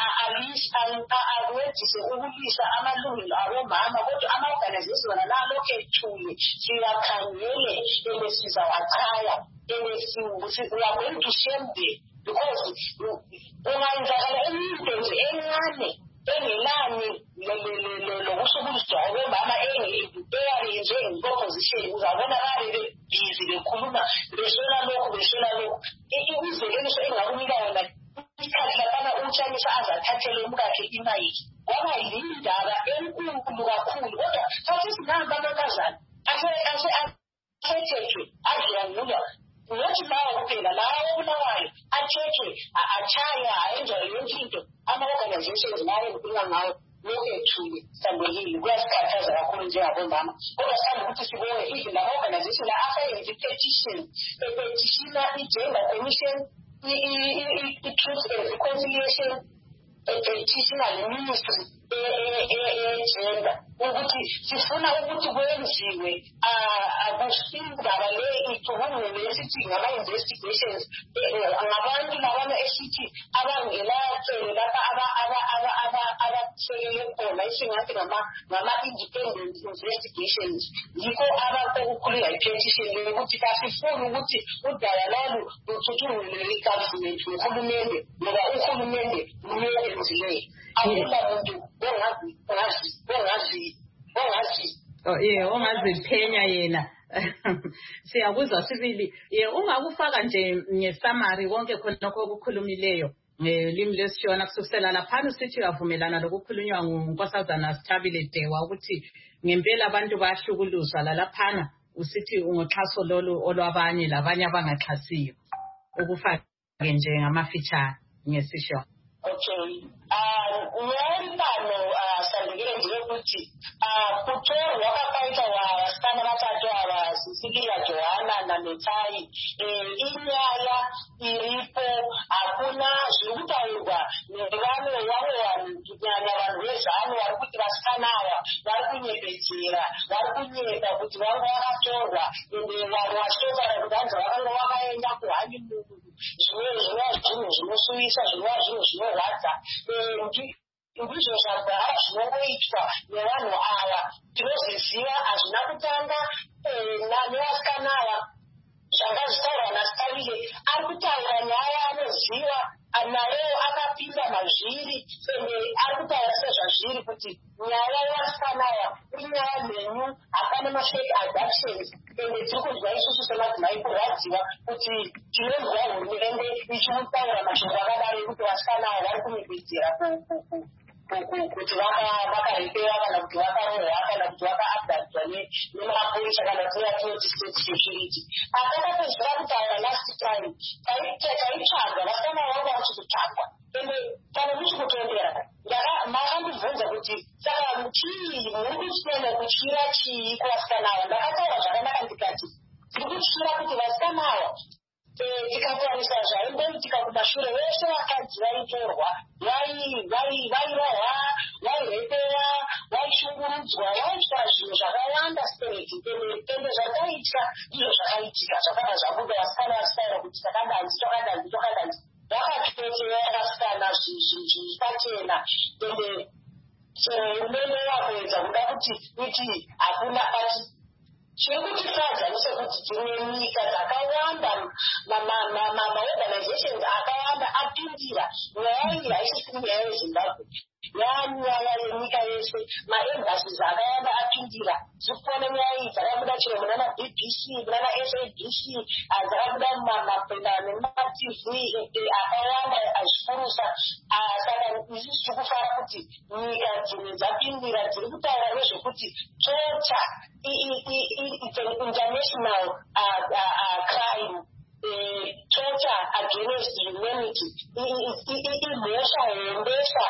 ancedise ukulisa amalungelo abomama, kodwa ama-organizations wona la lokhu ethule siyakhangele and sizawachaya and we are going to shame them because ungayenzakala eminye into encane engelani lokusukuliswa kwabomama eyayenze nge-opposition uzabona babe bebhizi bekhuluma besola lokhu besola lokhu. Imizekeliso engakunika yona isikhathi lapana utshanisa azathathele umkakhe imayiki kwaba yindaba enkulu kakhulu, kodwa sathi sinamba amankazana athethethwe adlwangulwa nothi lawo kuphela lawo obulawayo athethwe achaya ayenza yonke into. Ama-organizations layo ngikhuluma ngayo lokhu ethule Sandekile kuyasikhathaza kakhulu njengabomama, kodwa sithanda ukuthi sibone even lama-organization la asayenza i-petition epetitiona i-gender commission, i-truth and reconciliation petitional ministry egender ukuthi sifuna ukuthi kwenziwe kusindaba le ituhumule esithi ngama-investigations ngabantu labana esithi abangelatshele lapha abasekele khona isingathi ngama-independent investigations yikho abakokukhulula i-petition yokuthi kasifuni ukuthi udayalalu luthuthungule i-government nohulumende ngoba uhulumende luyenzileyo akula muntu ongazi ongazi ongazi oh yeah ongaziphenya yena siyakuzwa sibili ye ungakufaka nje ngesummary konke khonokho okukhulumileyo ngelimi lesishona kusukela laphana usithi uyavumelana lokukhulunywa ngunkosazana Sithabile Dewa ukuthi ngempela abantu bayahlukuluzwa laphana usithi ungoxhaso lolu olwabanye labanye abangaxhasiyo ukufaka nje ngamafeature ngesisho. Okay. Um, ngiyayibano sandikile nje ukuthi kuthoro wakapaita wasana bathathu abasisikila Johanna na Metsai inyaya iripo hakuna zvekutaurwa nevamwe vamwe vanhu kunyanya vanhu vezano vari kuti vasikanawa vari kunyepedzera vari kunyeka kuti vanga vakatorwa ende vanhu vachitovara kuti hanzi vakanga vakaenda kuhanimungu zvimwe zvinova zvinhu zvinosuvisa zvinova zvinhu zvinorwadza ndizvo zvagara zvinongoitwa nevanhu ava tinozviziva hazvina kutanga nevasikana ava zvanga zvitaurwa naSithabile ari kutaura nyaya anoziva nayewo akapinda mazviri ende ari kutaura sezvazviri kuti nyaya yevasikana ava inyaya mhenyu hapana mafake abductions ende tiri kunzwa isusu semadzimai kurwadziwa kuti tinonzwa hurumende ichimutaura mashoko akadaro ekuti vasikana ava vari kunyepedzera kuti vakarepewa kana kuti vakarohwa kana kuti vakaabdactwa nemapolisa kana tinoti state security. Atakapedzera kutaura last time taitsvaga vasikana vanga vachikutsvagwa ende kana muchikutondera makandibvunza kuti saka chii muri kuchitenda kutyira chii kuvasikana ava ndakataura zvakanaka ndikati tiri kutyira kuti vasikana ava tikatarisa zvaimboitika kumashure vese vakadzi vaitorwa vairohwa vairepewa vaishungurudzwa vaitwa zvinhu zvakawanda spirit ende zvakaitwa izvo zvakaitika zvakabva zvabuda vasikana vachitaura kuti takadanzi tokadanzi tokadanzi vakatotera vasikana zvipachena ende hurumende yakuedza kuda kuti iti hakuna bati chiri kutifadza nesekuti dzimwe nyika dzakawanda maorganizations akawanda apindira nyaya iyi haisisi nyaya yeZimbabwe yanyaya yenyika yese maembassies akawanda apindira zikuona nyaya iyi dzakabuda chero munana B B C munana S A B C dzakabuda mumapenda nematv akawanda azvifurusa saka isusu tiri kufara kuti nyika dzimwe dzapindira dziri kutaura nezvekuti torture it's an international uh, uh, crime uh, torture against humanity imhosva hembesa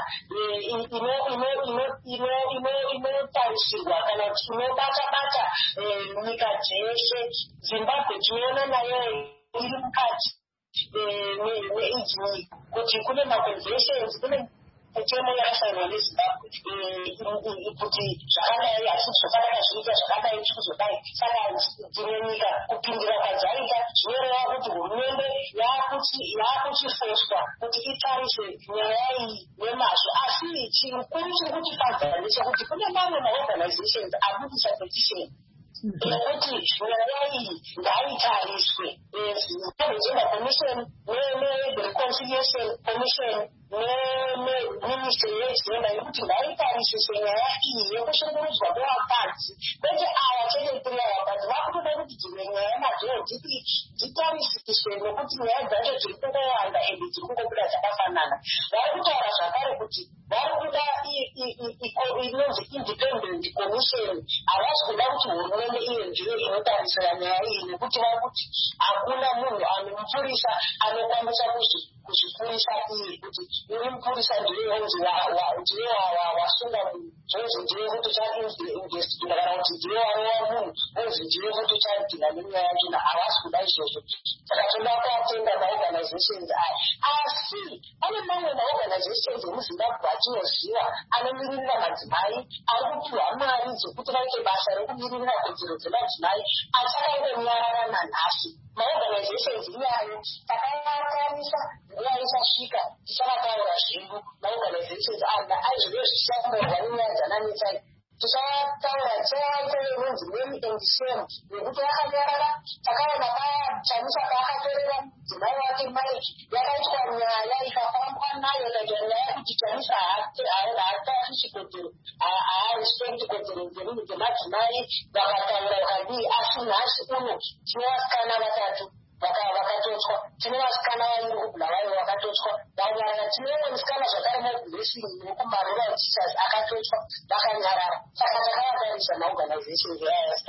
inotarisirwa kana kuti inobata-bata nyika dzeshe. Zimbabwe tinoona nayo iri mukati meidzi kuti kune maconventions kune mitemo yakasainwa neZimbabwe kuti zvakadai asi zvakanaka zviita zvakadai tikuzodai saka dzimwe nyika kupindira kwadzaita zvinoreva kuti hurumende yakuchifoswa kuti itarise nyaya iyi nemazvo asi chikuru chiri kutifadza ndechekuti kune mamwe maorganizations abudisa petition yekuti nyaya iyi ngaitariswe Zimbabwe Commission neReconciliation Commission neministry yegender yekuti ngaitariswe nyaya iyi yekushungurudzwa kwevakadzi kwete ava chete tiri avakadzi vakutoda kuti dzimwe nyaya nadzo dzitarisiswe nekuti nyaya dzacho dziri kungowanda ende dziri kungobuda dzakafanana. Vari kutaura zvakare kuti vari kuda inonzi independent commission havasi kuda kuti hurumende iyo ndiyo inotarisira nyaya iyi nekuti vari kuti hakuna munhu anomupurisa anokwanisa kuzvipurisa iyi kuti iri mupurisa ndiyo ndiyo wasunga munhu zvose ndiyo kuti chainvestigera kana kuti ndiyo warova munhu zvidziyo kuti uchadhina nenyaya yacho havasi kuda izvozvo. Saka toda kuatenda maorganizations aya. Asi pane mamwe maorganizations emuzimbabwe atinoziva anomirira madzimai ari kupiwa mari dzekuti vaite basa rekumirira kodzero dzemadzimai achakangonyarara nanhasi. Maorganizations iyayo takaatarisa nguva isasvika tichakataura zvinhu maorganizations aya aizvive zvichiamborwa nenyaya dzanamitsai. Tichataura chaite inonzi name and shame nekuti akanyarara takaona pachamisa paakatorera mudzimai wake maiki yakaitwa nyaya ikafambwa nayo ikaitwa nyaya kuti chamisa haatatishi kodzero haarespect kodzero dzemadzimai vakataura vakadii. Asi nhasi uno tine vasikana vatatu vakatotswa, tine vasikana vairi kubhulawayo vakatotswa, vanyarara. Tinewo musikana zvakare moblessing nekumarural teachers akatotswa vakanyarara. Saka takavatarisa maorganizations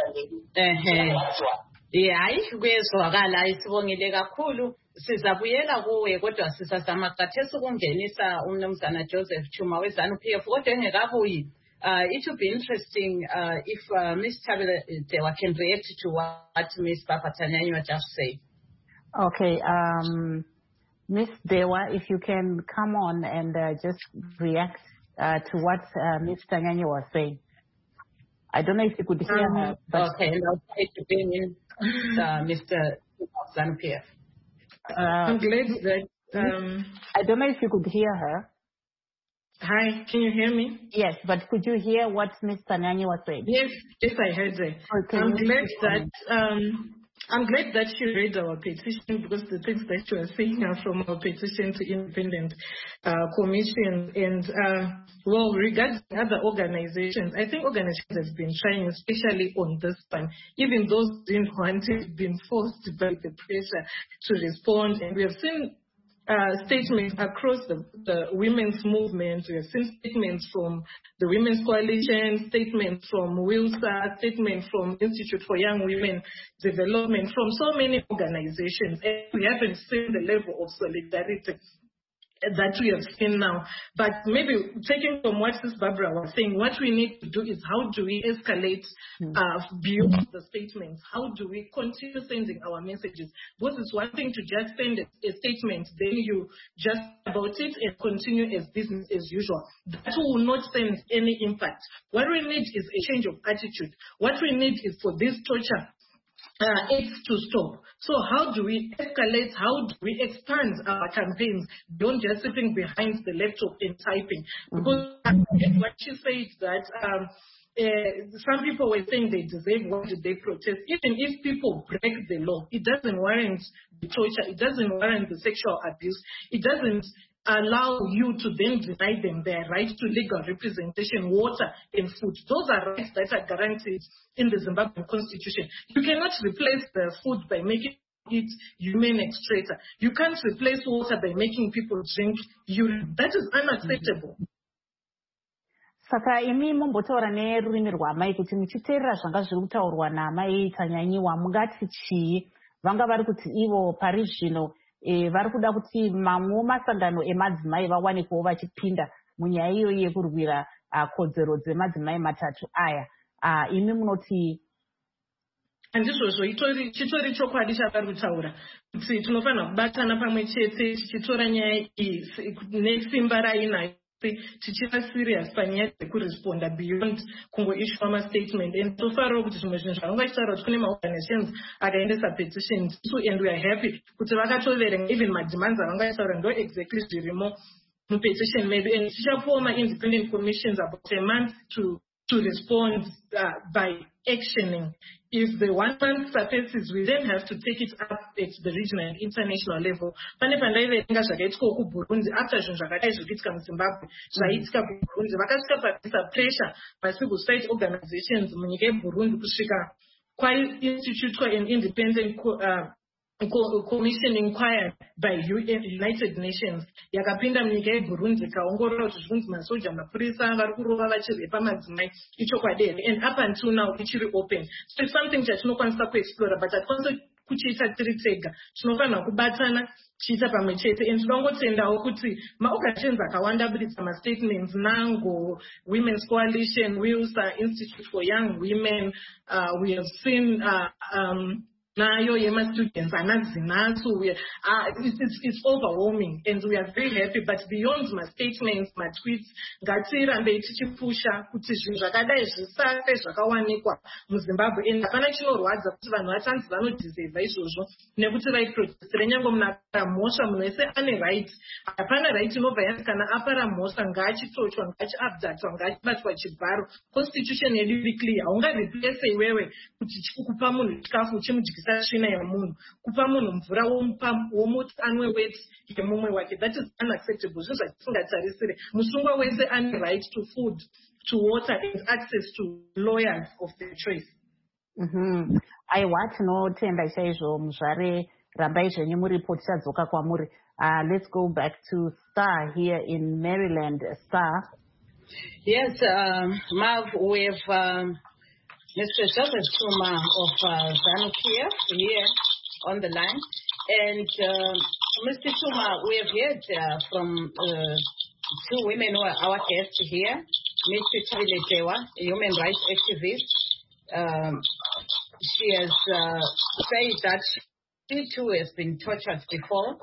eayastandei. Eh, hayi kwezwakala isibongile kakhulu. Sizabuyela kuwe kodwa sisazama khathesi ukungenisa umnumzana Joseph Chuma weZANU P F kodwa engekabuyi. Uh, it would be interesting uh, if uh, Miz Thabile Dewa can react to what Miz Papatanyanywa just said. Okay, um, Miz Dewa, if you can come on and uh, just react uh, to what uh, Miz Tanyanywa was saying. I don't know if you could hear um, her. But okay, and I'll try to bring in uh, Mister ZANU P F. Uh, I'm glad that... Um, I don't know if you could hear her. Hi, can you hear me? Yes, but could you hear what Miz Tanyanywa was saying? Yes, yes, I heard her. Okay, I'm glad that um, I'm glad that she read our petition, because the things that you are saying are from our petition to independent uh, commission. And uh, well, regarding other organizations, I think organizations have been trying, especially on this one. Even those who didn't want it, been forced by the pressure to respond. And we have seen Uh, statements across the, the women's movement. We have seen statements from the Women's Coalition, statements from WILSA, statements from Institute for Young Women Development, from so many organizations. And we haven't seen the level of solidarity that we have seen now. But maybe taking from what Sis Barbara was saying, what we need to do is how do we escalate uh, beyond the statements? How do we continue sending our messages? Because it's one thing to just send a, a statement, then you just about it and continue as business as usual. That will not send any impact. What we need is a change of attitude. What we need is for this torture Uh, it's to stop. So how do we escalate? How do we expand our campaigns beyond just sitting behind the laptop and typing? Because mm-hmm. what she said that um, uh, some people were saying they deserve, why did they protest? Even if people break the law, it doesn't warrant the torture, it doesn't warrant the sexual abuse, it doesn't allow you to then deny them their right to legal representation, water and food. Those are rights that are guaranteed in the Zimbabwean constitution. You cannot replace the food by making it human extractor. You can't replace water by making people drink urine. That is unacceptable. Saka imi mumbotaura nerurimi rwamai kuti muchiteerera zvanga zviri kutaurwa naamai Tanyanywa mungati chii? Vanga vari kuti ivo pari zvino E, vari kuda kuti mamwe masangano emadzimai vawanikwewo vachipinda munyaya iyo yekurwira uh, kodzero dzemadzimai matatu aya. Uh, imi munoti handizvozvo chitori chokwadi chavari kutaura kuti tinofanira kubatana pamwe chete tichitora nyaya iyi nesimba rainayo tichiva serious panyaya dzekuresponda beyond kungoishwa mastatement. And so far kuti zvimwe zvinhu zvavanga vachitaura kuti kune maorganizations akaendesa petitions so, and we are happy kuti vakatoverenga even mademands avanga vachitaura ndo exactly zvirimo mupetition medu. And tichapuwa ma-independent commissions about a month to to respond uh, by actioning. If the one month surfaces, we then have to take it up at the regional and international level. Pane pandaiverenga zvakaitwa kuBurundi after zvinhu zvakadai zvichiitika muZimbabwe zvaiitika kuBurundi, vakasvika paisa pressure pacivil society organizations munyika yeBurundi kusvika kwainstitutwa an independent uh, commission inquired by United Nations yakapinda munyika yeBurundi ikaongorora kuti zvinzi masoja mapurisa vari kurova vachirepa madzimai ichokwadi here, and up until now ichiri open. So it's something chatinokwanisa kuexplora, but hatikwanisa kuchiita tiri tega, tinofanira kubatana chiita pamwe chete. And tinongotendawo kuti maorganizations akawanda abudisa mastatements, nango Women's Coalition, Wilsa Institute for Young Women, uh, we have seen uh, um, nayo yema students anazinaso, we uh, it's, it's, it's overwhelming, and we are very happy. But beyond my statements, my tweets, ngatirambe tichipusha kuti zvinhu zvakadai zvisafe zvakawanikwa muZimbabwe, and hapana chinorwadza kuti vanhu vatanzi vanodeserva izvozvo nekuti vaiprotestera. Nyange munhu apara mhosva, munhu wese ane right. Hapana right inobva yanzi kana apara mhosva ngaachitochwa, ngaachiabductwa, ngaachibatwa chibharo. Constitution yedu iri clear. Haungareplace iwewe kuti chikukupa munhu chikafu uchimudyisa tsvina yemunhu, kupa munhu mvura womuti anwe weti yemumwe wake. That is unacceptable. Zvinhu zvatisingatarisire. Musungwa wese ane right to food, to water, and access to lawyers of their choice. Mhm. Aiwa tinotenda chaizvo muzvare, rambai zvenyu muripoti tadzoka kwamuri. Uh, let's go back to Star here in Maryland. Star. Yes, um, Mav, we've um, Mister Joseph Chuma of uh, ZANU-P F here on the line. And uh, Mister Chuma, we have heard uh, from uh, two women who are our guests here. Mister Tabile Tewa, a human rights activist. Um, she has uh, said that she too has been tortured before,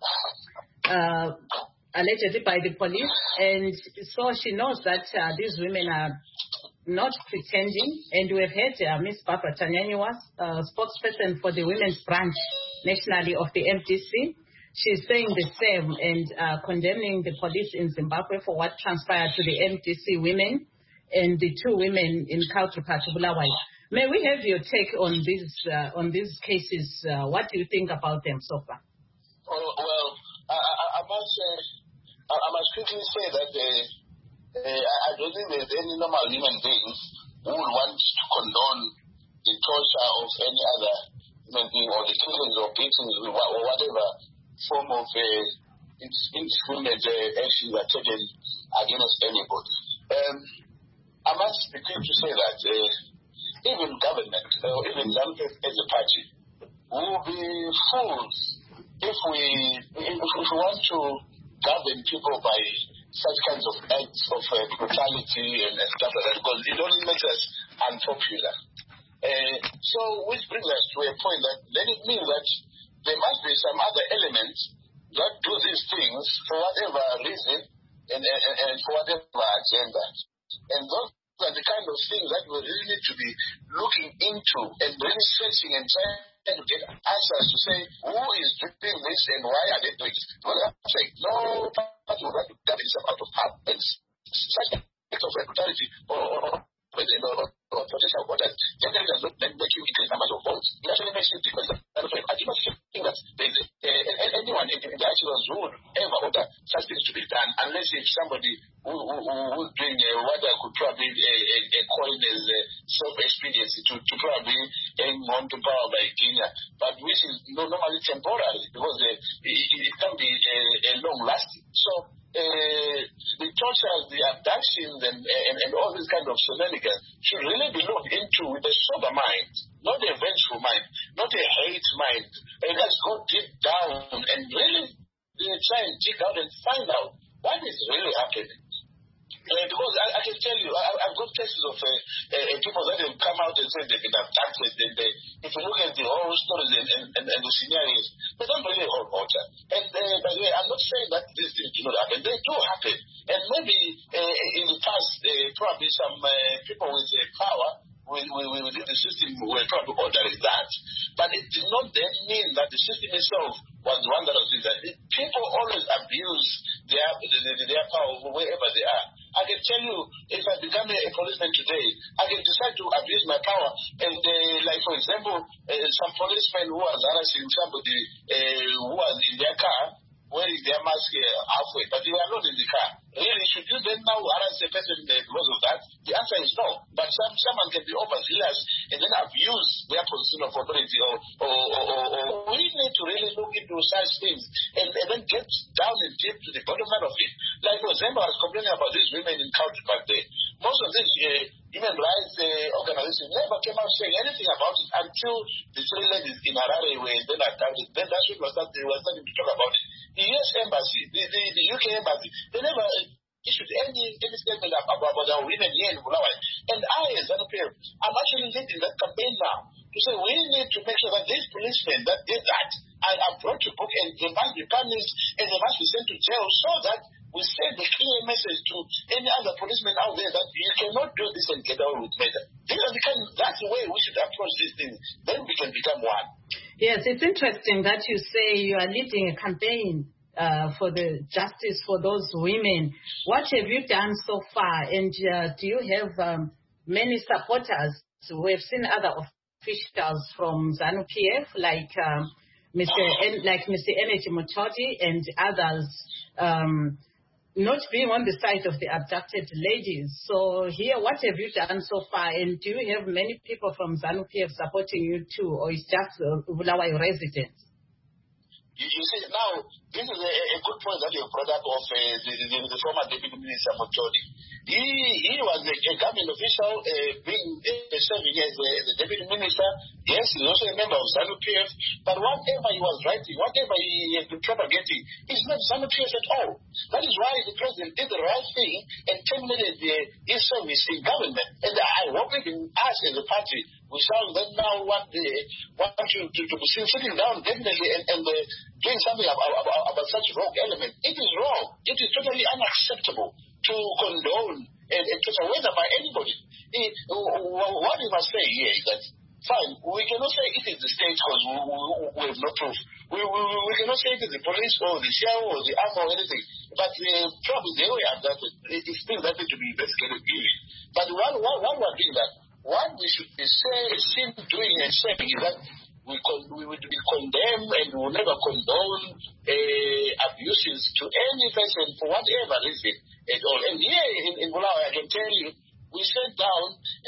uh, allegedly by the police. And so she knows that uh, these women are not pretending. And we've heard uh, Miz Barbara Tanyanywa, uh, spokesperson for the women's branch nationally of the M D C. She's saying the same and uh, condemning the police in Zimbabwe for what transpired to the M D C women and the two women in Kautuka Bulawayo. May we have your take on these uh, on these cases? Uh, what do you think about them so far? Oh, well, I, I, I must say, I, I must quickly say that uh, uh, I don't think there's any normal human being who would want to condone the torture of any other human being or the killings or beatings or whatever form of uh, indiscriminate uh, actions are taken against anybody. Um, I must be quick to say that uh, even government, or uh, even ZANU-P F as a party, will be fools if we if, if we want to govern people by such kinds of acts of uh, brutality and stuff like that, because it only makes us unpopular. Uh, so, which brings us to a point that then it means that there must be some other elements that do these things for whatever reason and, and, and for whatever agenda. And those are the kind of things that we really need to be looking into and really searching and trying to get answers to say who is doing this and why are they doing it. Well, I'm saying no party would like to get this out of power. It's such an act of brutality or, or, or, or potential for that. Gender does not make you increase numbers of votes. It actually makes you different. I do not think that there is uh, anyone in, in the actual who would ever order such things to be done unless if somebody who, who, who is doing uh, what I could probably uh, uh, call as uh, self-expediency to, to probably hang on to power by Kenya, but which is normally temporary because uh, it, it can be uh, uh, long-lasting. So uh, the torture, the abductions, and, and, and all these kind of shenanigans should really be looked into with a sober mind, not a vengeful mind, not a hate mind. And let's go deep down and really uh, try and dig out and find out what is really happening. Uh, because I, I can tell you, I, I've got cases of uh, uh, people that have come out and said they've been abducted. And they, if you look at the horror stories and, and, and, and the scenarios, they don't really hold water. And uh, by the way, I'm not saying that these things do not happen. They do happen. And maybe uh, in the past, uh, probably some uh, people with uh, power within the system were probably ordering that. But it did not then mean that the system itself was the one that was doing that. People always abuse their, their power wherever they are. I can tell you, if I become a, a policeman today, I can decide to abuse my power. And uh, like, for example, uh, some policemen who was harassing somebody uh, who was in their car wearing their mask uh, halfway, but they were not in the car. Really, should you then now harass a person uh, because of that? The answer is no. But some, someone can be overzealous and then abuse their position of authority. Or, or, or, or, or we need to really look into such things and, and then get down and deep to the bottom line of it. Like, for example, I was complaining about these women in Country Park there. Most of these uh, human rights uh, organizations never came out saying anything about it until the three ladies in Harare were then attacked. Then that's when they were starting to talk about it. The U S Embassy, the, the, the U K Embassy, they never issued any, any statement about, about our women here in Bulawayo. And I, as an appeal, I'm actually leading that campaign now to say we need to make sure that these policemen that did that are, are brought to book and they must be punished and they must be sent to jail so that we send a clear message to any other policeman out there that you cannot do this and get away with murder. That's the way we should approach these things. Then we can become one. Yes, it's interesting that you say you are leading a campaign uh, for the justice for those women. What have you done so far? And uh, do you have um, many supporters? We've seen other officials from ZANU P F like um, Mister En- like Mister Energy Mutoti and others um, not being on the side of the abducted ladies. So here, what have you done so far? And do you have many people from ZANU P F supporting you too, or is just uh, Bulawayo residents? You, you see, now, this is a, a good point that you brought up of uh, the, the, the former Deputy Minister Mutoti. He, he was a, a government official, uh, being uh, serving as a, as a Deputy Minister. Yes, he's also a member of ZANU P F. But whatever he was writing, whatever he has been propagating, is not ZANU P F at all. That is why the president did the right thing and terminated the, his service in government. And I hope even us as a party, we shall then now want, the, want to, to, to be sitting down definitely and, and uh, doing something about, about, about such wrong element. It is wrong. It is totally unacceptable to condone and, and to surrender by anybody. It, what we must say here is that, fine, we cannot say it is the state because we, we, we have no proof. We, we, we cannot say it is the police or the C I O or the army or anything. But the trouble is the way that it is still that to be investigated. But while, while, while we are doing that, what we should be say, seen doing and saying is that we, con- we would be condemn and we will never condone uh, abuses to any person for whatever reason at all. And here in, in Bulawayo, I can tell you, we sat down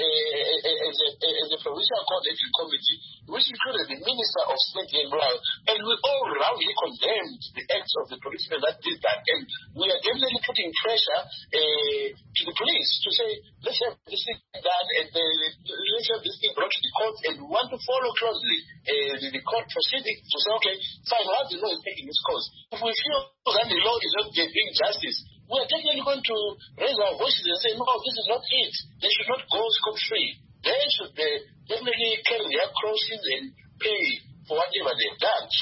uh, as, a, as a provincial coordinating committee, which included the Minister of State in Bulawayo, and we all roundly condemned the acts of the policemen that did that. And we are definitely putting pressure uh, to the police to say, let's have this thing done and uh, let's have this thing brought to the court, and we want to follow closely uh, the, the court proceedings to say, okay, fine, while the law is taking its course, if we feel that the law is not giving justice, we are definitely going to raise our voices and say, no, this is not it. They should not go scot-free. They should uh, definitely carry their crosses and pay for whatever they've done. So,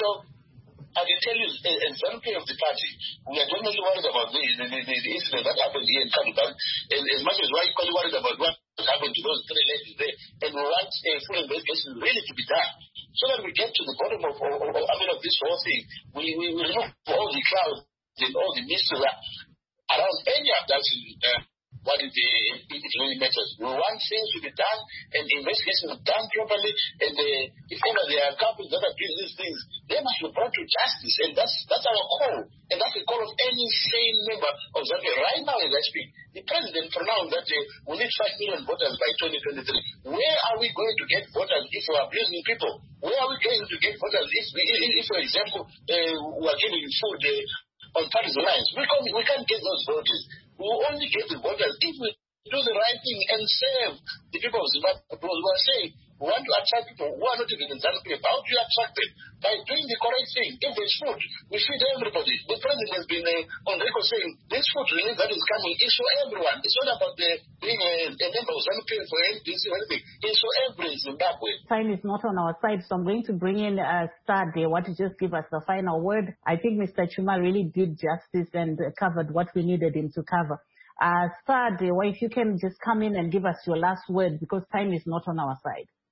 I can tell you, as ZANU P F of the party, we are definitely worried about the, the, the, the incident that happened here in Kanuban, and as much as we're equally worried about what happened to those three ladies there, and we want a full investigation really to be done, so that we get to the bottom of, of, of, I mean, of this whole thing. We, we, we remove all the clouds and all the mystery around any abduction, uh, what it, uh, it really matters. We want things to be done and investigations done properly, and uh, if ever there are couples that are doing these things, they must be brought to justice, and that's that's our call, and that's the call of any sane member of Zambia. Right now, as I speak, the president pronounced that uh, we need five million voters by twenty twenty-three. Where are we going to get voters if we are abusing people? Where are we going to get voters if, if for example, uh, we are giving food uh, on partisan lines? We can't, we can't get those voters. We will only get the voters if we do the right thing and save the people of Zimbabwe. Because we are saying we want to attract people who are not even in ZANU P F. How do you attract them? By doing the correct thing. If there's food, we feed everybody. The president has been uh, on record saying this food release that is coming is for everyone. It's not about uh, being a, a member of ZANU P F or N D C or anything. It's for every Zimbabwe. Time is not on our side, so I'm going to bring in uh, Stade. Want to just give us the final word. I think Mister Chuma really did justice and uh, covered what we needed him to cover. Uh, Stade, well, if you can just come in and give us your last word, because time is not on our side.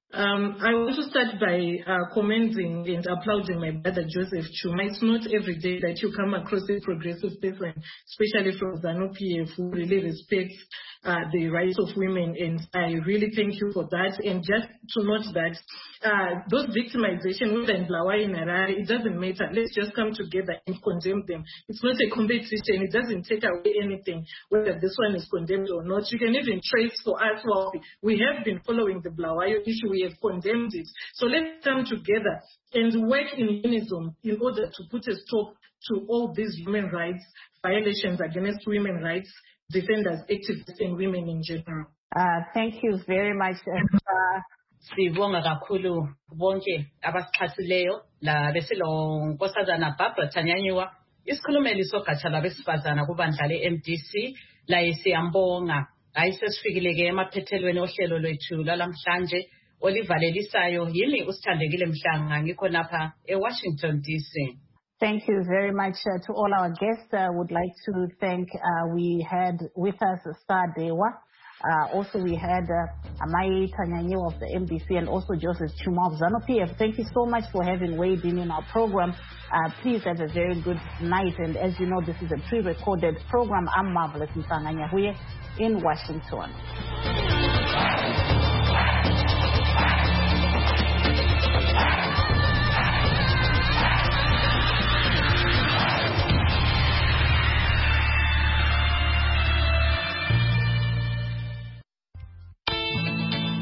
Um, I want to start by uh, commending and applauding my brother Joseph Chuma. It's not every day that you come across a progressive person, especially from ZANU-P F, who really respects uh, the rights of women, and I really thank you for that. And just to note that uh, those victimization, whether in Bulawayo, in Harare, it doesn't matter. Let's just come together and condemn them. It's not a competition. It doesn't take away anything, whether this one is condemned or not. You can even trace for us, well, we have been following the Bulawayo issue. We have condemned it. So let's come together and work in unison in order to put a stop to all these human rights violations against women rights defenders, activists, and women in general. Uh, thank you very much. Uh, Sibonga kakhulu bonke abasixhasileyo la besilo nkosazana Barbara Tanyanywa isikhulumeli sogatsha labesifazana kubandla le-M D C la siyambonga hayi sesifikile ke emaphethelweni ohlelo lwethu lalamhlanje olivalelisayo yimi uSithandekile Mhlanga ngikho lapha eWashington D C. Thank you very much uh, to all our guests. I uh, would like to thank, uh, we had with us Star Dewa. Uh, also, we had uh, Amai Tanyanywa of the M D C and also Joseph Chuma of ZANU-P F. Thank you so much for having weighed in in our program. Uh, please have a very good night. And as you know, this is a pre-recorded program. I'm Marvelous Mhlanga in Washington.